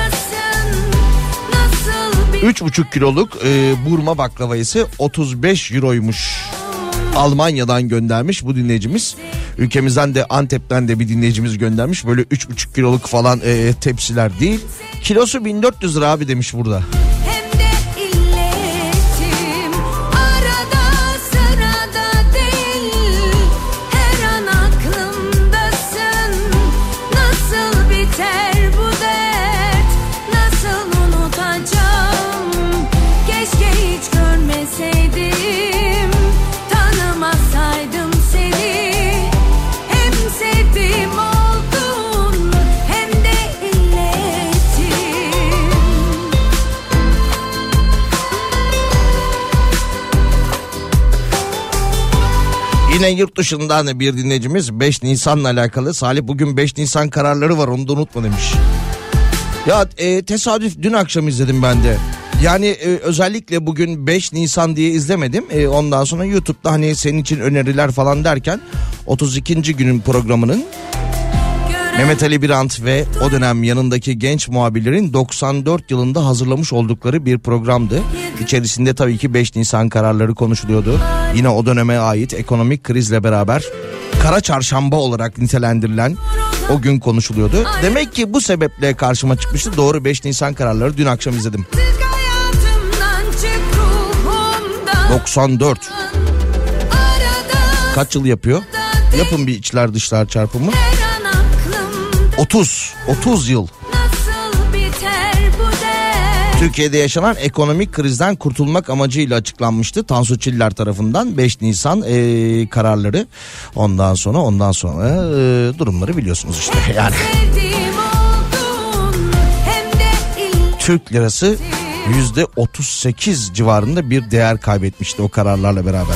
3,5 kiloluk burma baklava ise 35 euroymuş. Almanya'dan göndermiş bu dinleyicimiz. Ülkemizden de, Antep'ten de bir dinleyicimiz göndermiş. Böyle 3,5 kiloluk falan tepsiler değil. Kilosu 1400 lira abi demiş burada. Hem de illetim arada sırada değil. Her an aklımdasın. Nasıl biter bu dert? Nasıl unutacağım? Keşke hiç görmeseydim. Tanımasaydım seni. Hem sevdiğim oldun, hem de illetim. Yine yurt dışından bir dinleyicimiz 5 Nisan'la alakalı. Salih, bugün 5 Nisan kararları var, onu da unutma demiş. Ya tesadüf, dün akşam izledim ben de. Yani özellikle bugün 5 Nisan diye izlemedim. Ondan sonra YouTube'da hani senin için öneriler falan derken 32. günün programının Mehmet Ali Birant ve o dönem yanındaki genç muhabirlerin 94 yılında hazırlamış oldukları bir programdı. İçerisinde tabii ki 5 Nisan kararları konuşuluyordu. Yine o döneme ait ekonomik krizle beraber Kara Çarşamba olarak nitelendirilen o gün konuşuluyordu. Demek ki bu sebeple karşıma çıkmıştı. Doğru, 5 Nisan kararları dün akşam izledim. 94. Kaç yıl yapıyor? Yapın bir içler dışlar çarpımı. 30 yıl. Türkiye'de yaşanan ekonomik krizden kurtulmak amacıyla açıklanmıştı Tansu Çiller tarafından 5 Nisan kararları. Ondan sonra durumları biliyorsunuz işte yani. Türk lirası %38 civarında bir değer kaybetmişti o kararlarla beraber.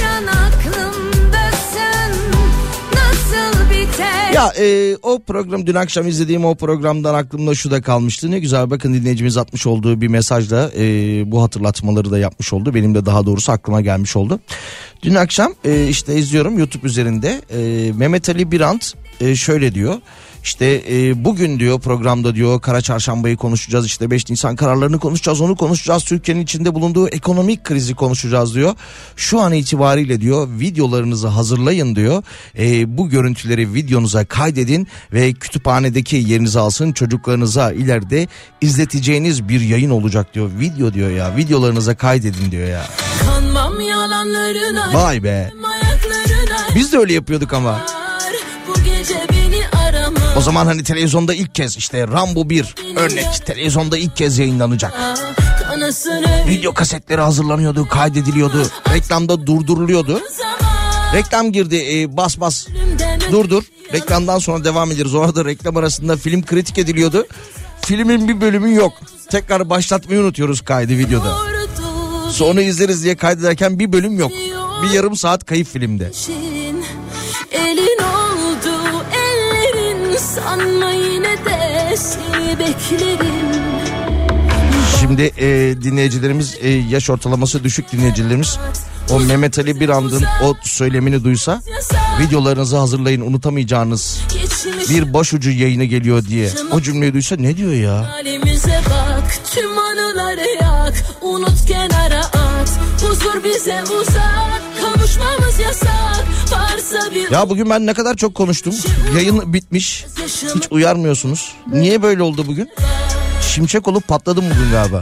Ya o program, dün akşam izlediğim o programdan aklımda şu da kalmıştı. Ne güzel, bakın dinleyicimiz atmış olduğu bir mesajla bu hatırlatmaları da yapmış oldu. Benim de daha doğrusu aklıma gelmiş oldu. Dün akşam işte izliyorum YouTube üzerinde Mehmet Ali Birant şöyle diyor. İşte bugün diyor programda diyor Kara Çarşambayı konuşacağız, işte 5 Nisan kararlarını konuşacağız, onu konuşacağız, Türkiye'nin içinde bulunduğu ekonomik krizi konuşacağız diyor. Şu an itibariyle diyor videolarınızı hazırlayın diyor, bu görüntüleri videonuza kaydedin ve kütüphanedeki yerinizi alsın, çocuklarınıza ileride izleteceğiniz bir yayın olacak diyor. Video diyor ya, videolarınıza kaydedin diyor ya. Kanmam yalanlarına, vay be, biz de öyle yapıyorduk ama. Bu gece beni arama. O zaman hani televizyonda ilk kez işte Rambo 1 örnek televizyonda ilk kez yayınlanacak. Anasını Video kasetleri hazırlanıyordu, kaydediliyordu. Reklamda durduruluyordu. Reklam girdi, bas bas durdur. Reklamdan sonra devam ederiz. Orada reklam arasında film kritik ediliyordu. Filmin bir bölümü yok. Tekrar başlatmayı unutuyoruz kaydı videoda. Sonra izleriz diye kaydederken bir bölüm yok. Bir yarım saat kayıp filmde. elin oldu ellerin, sanma yine de seni beklerim. Şimdi dinleyicilerimiz, yaş ortalaması düşük dinleyicilerimiz o Mehmet Ali Birand'ın o söylemini duysa, videolarınızı hazırlayın, unutamayacağınız bir başucu yayını geliyor diye o cümleyi duysa ne diyor ya? Halimize bak, tüm anıları yak, unut kenara at, huzur bize uzak, kavuşmamız yasak, varsa bir... Ya bugün ben ne kadar çok konuştum, yayın bitmiş, hiç uyarmıyorsunuz. Niye böyle oldu bugün? Şimşek olup patladım bugün galiba.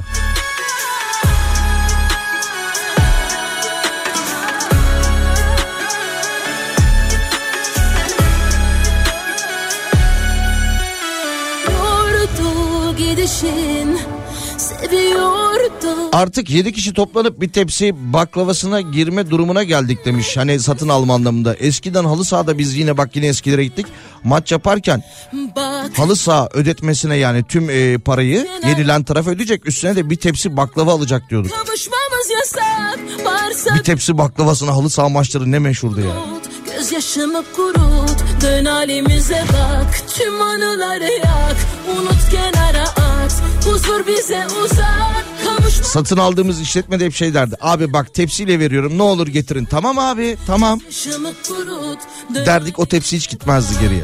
Artık 7 kişi toplanıp bir tepsi baklavasına girme durumuna geldik demiş. Hani satın alma anlamında. Eskiden halı sahada biz yine eskilere gittik. Maç yaparken halı saha ödetmesine, yani tüm parayı yenilen taraf ödeyecek. Üstüne de bir tepsi baklava alacak diyorduk. Bir tepsi baklavasına halı saha maçları ne meşhurdu ya. Gözyaşımı kurut, dön halimize bak, tüm anıları yak, unut kenara at, huzur bize uzak, kavuşma... Satın aldığımız işletmede hep şey derdi. Abi bak tepsiyle veriyorum, ne olur getirin. Tamam abi, tamam. Derdik, o tepsi hiç gitmezdi geriye.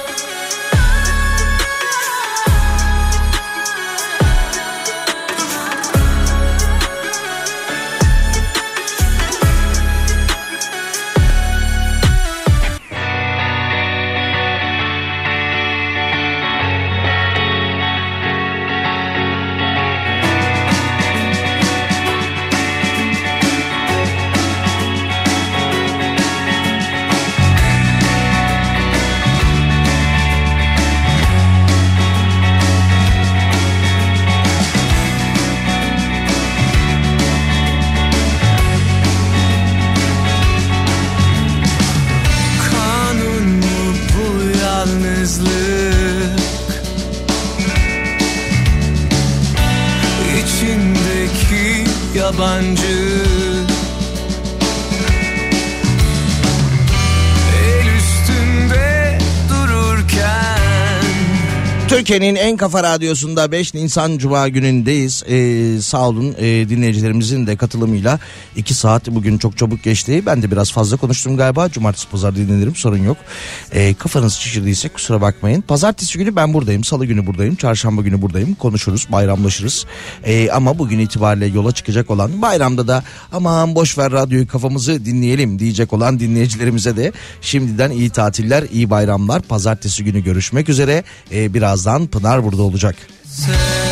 Türkiye'nin en kafa radyosunda 5 Nisan Cuma günündeyiz. Sağ olun dinleyicilerimizin de katılımıyla 2 saat bugün çok çabuk geçti. Ben de biraz fazla konuştum galiba. Cumartesi pazar dinlenirim, sorun yok. Kafanız şişirdiyse kusura bakmayın. Pazartesi günü ben buradayım. Salı günü buradayım. Çarşamba günü buradayım. Konuşuruz, bayramlaşırız. Ama bugün itibariyle yola çıkacak olan, bayramda da aman boş ver radyoyu, kafamızı dinleyelim diyecek olan dinleyicilerimize de şimdiden iyi tatiller, iyi bayramlar. Pazartesi günü görüşmek üzere. Birazdan Pınar burada olacak.